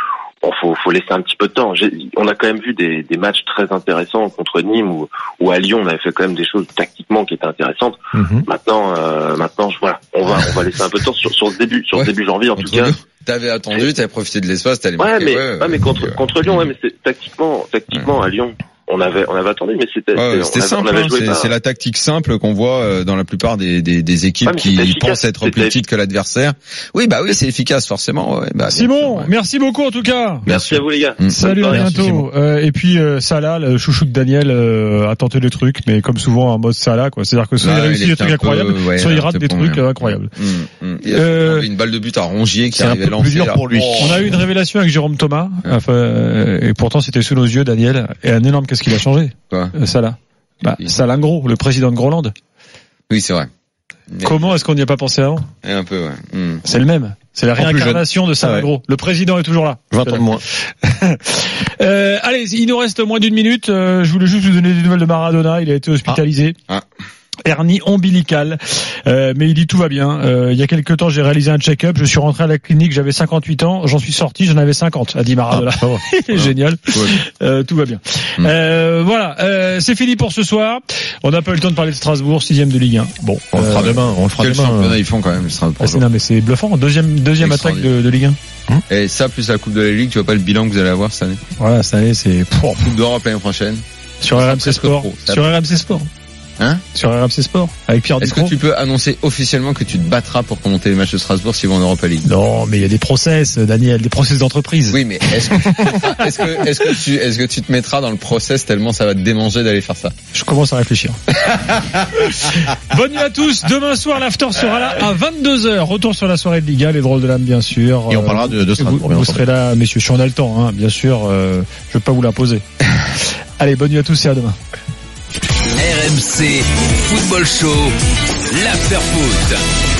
S12: faut laisser un petit peu de temps. On a quand même vu des matchs très intéressants contre Nîmes ou à Lyon, on avait fait quand même des choses tactiquement qui étaient intéressantes. Maintenant, voilà, on va laisser un peu de temps sur ce début janvier en tout cas.
S5: T'avais attendu, t'avais profité de l'espace, t'allais
S12: marquer. Mais contre Lyon, mais c'est tactiquement à Lyon. On avait attendu, mais c'était
S5: simple. C'est la tactique simple qu'on voit dans la plupart des équipes qui pensent être plus petites que l'adversaire. Oui, c'est efficace forcément.
S2: Simon, merci beaucoup en tout cas.
S12: Merci à vous les gars.
S2: Salut, à bientôt. Et puis Salah, le chouchou de Daniel, a tenté le truc, mais comme souvent en mode Salah, quoi. C'est-à-dire que soit il réussit des trucs incroyables, soit il rate des trucs incroyables.
S5: Il a une balle de but à Rongier qui arrivait lancée
S3: pour lui.
S2: On a eu une révélation avec Jérôme Thomas, et pourtant c'était sous nos yeux, Daniel, et un énorme. Qu'est-ce qu'il a changé? Salah. Salah Gros, le président de Groland.
S5: Oui, c'est vrai.
S2: Comment est-ce qu'on n'y a pas pensé avant?
S5: Un peu, ouais.
S2: C'est le même. C'est la réincarnation de Salah Gros. Le président est toujours là.
S3: 20 ans de moins.
S2: Allez, il nous reste moins d'une minute. Je voulais juste vous donner des nouvelles de Maradona. Il a été hospitalisé. Hernie ombilicale, mais il dit tout va bien. Il y a quelques temps, j'ai réalisé un check-up. Je suis rentré à la clinique, j'avais 58 ans. J'en suis sorti, j'en avais 50. A dit Maradona. Il est génial. Tout va bien. Voilà, c'est fini pour ce soir. On n'a pas eu le temps de parler de Strasbourg, 6e de Ligue 1. Bon,
S3: on le fera demain.
S5: Quel championnat ils font quand même Strasbourg.
S2: Non, mais c'est bluffant. Deuxième attaque de Ligue 1.
S5: Et ça plus la Coupe de la Ligue, tu vois pas le bilan que vous allez avoir cette année?
S2: Voilà, cette année c'est
S5: Coupe d'Europe l'année prochaine.
S2: Sur RMC Sport. Sur RMC Sport. Sur RMC Sport avec Pierre Ducrot.
S5: Est-ce que tu peux annoncer officiellement que tu te battras pour commenter les matchs de Strasbourg s'ils vont en Europa League?
S2: Non, mais il y a des process, Daniel, des process d'entreprise.
S5: Oui, mais est-ce que tu te mettras dans le process tellement ça va te démanger d'aller faire ça?
S2: Je commence à réfléchir. Bonne nuit à tous. Demain soir, l'after sera là à 22h. Retour sur la soirée de Liga, les drôles de l'âme, bien sûr.
S3: Et on parlera de Strasbourg.
S2: Vous serez là, messieurs. Si on a le temps, bien sûr. Je vais pas vous l'imposer. Allez, bonne nuit à tous et à demain.
S1: RMC Football Show, l'after foot.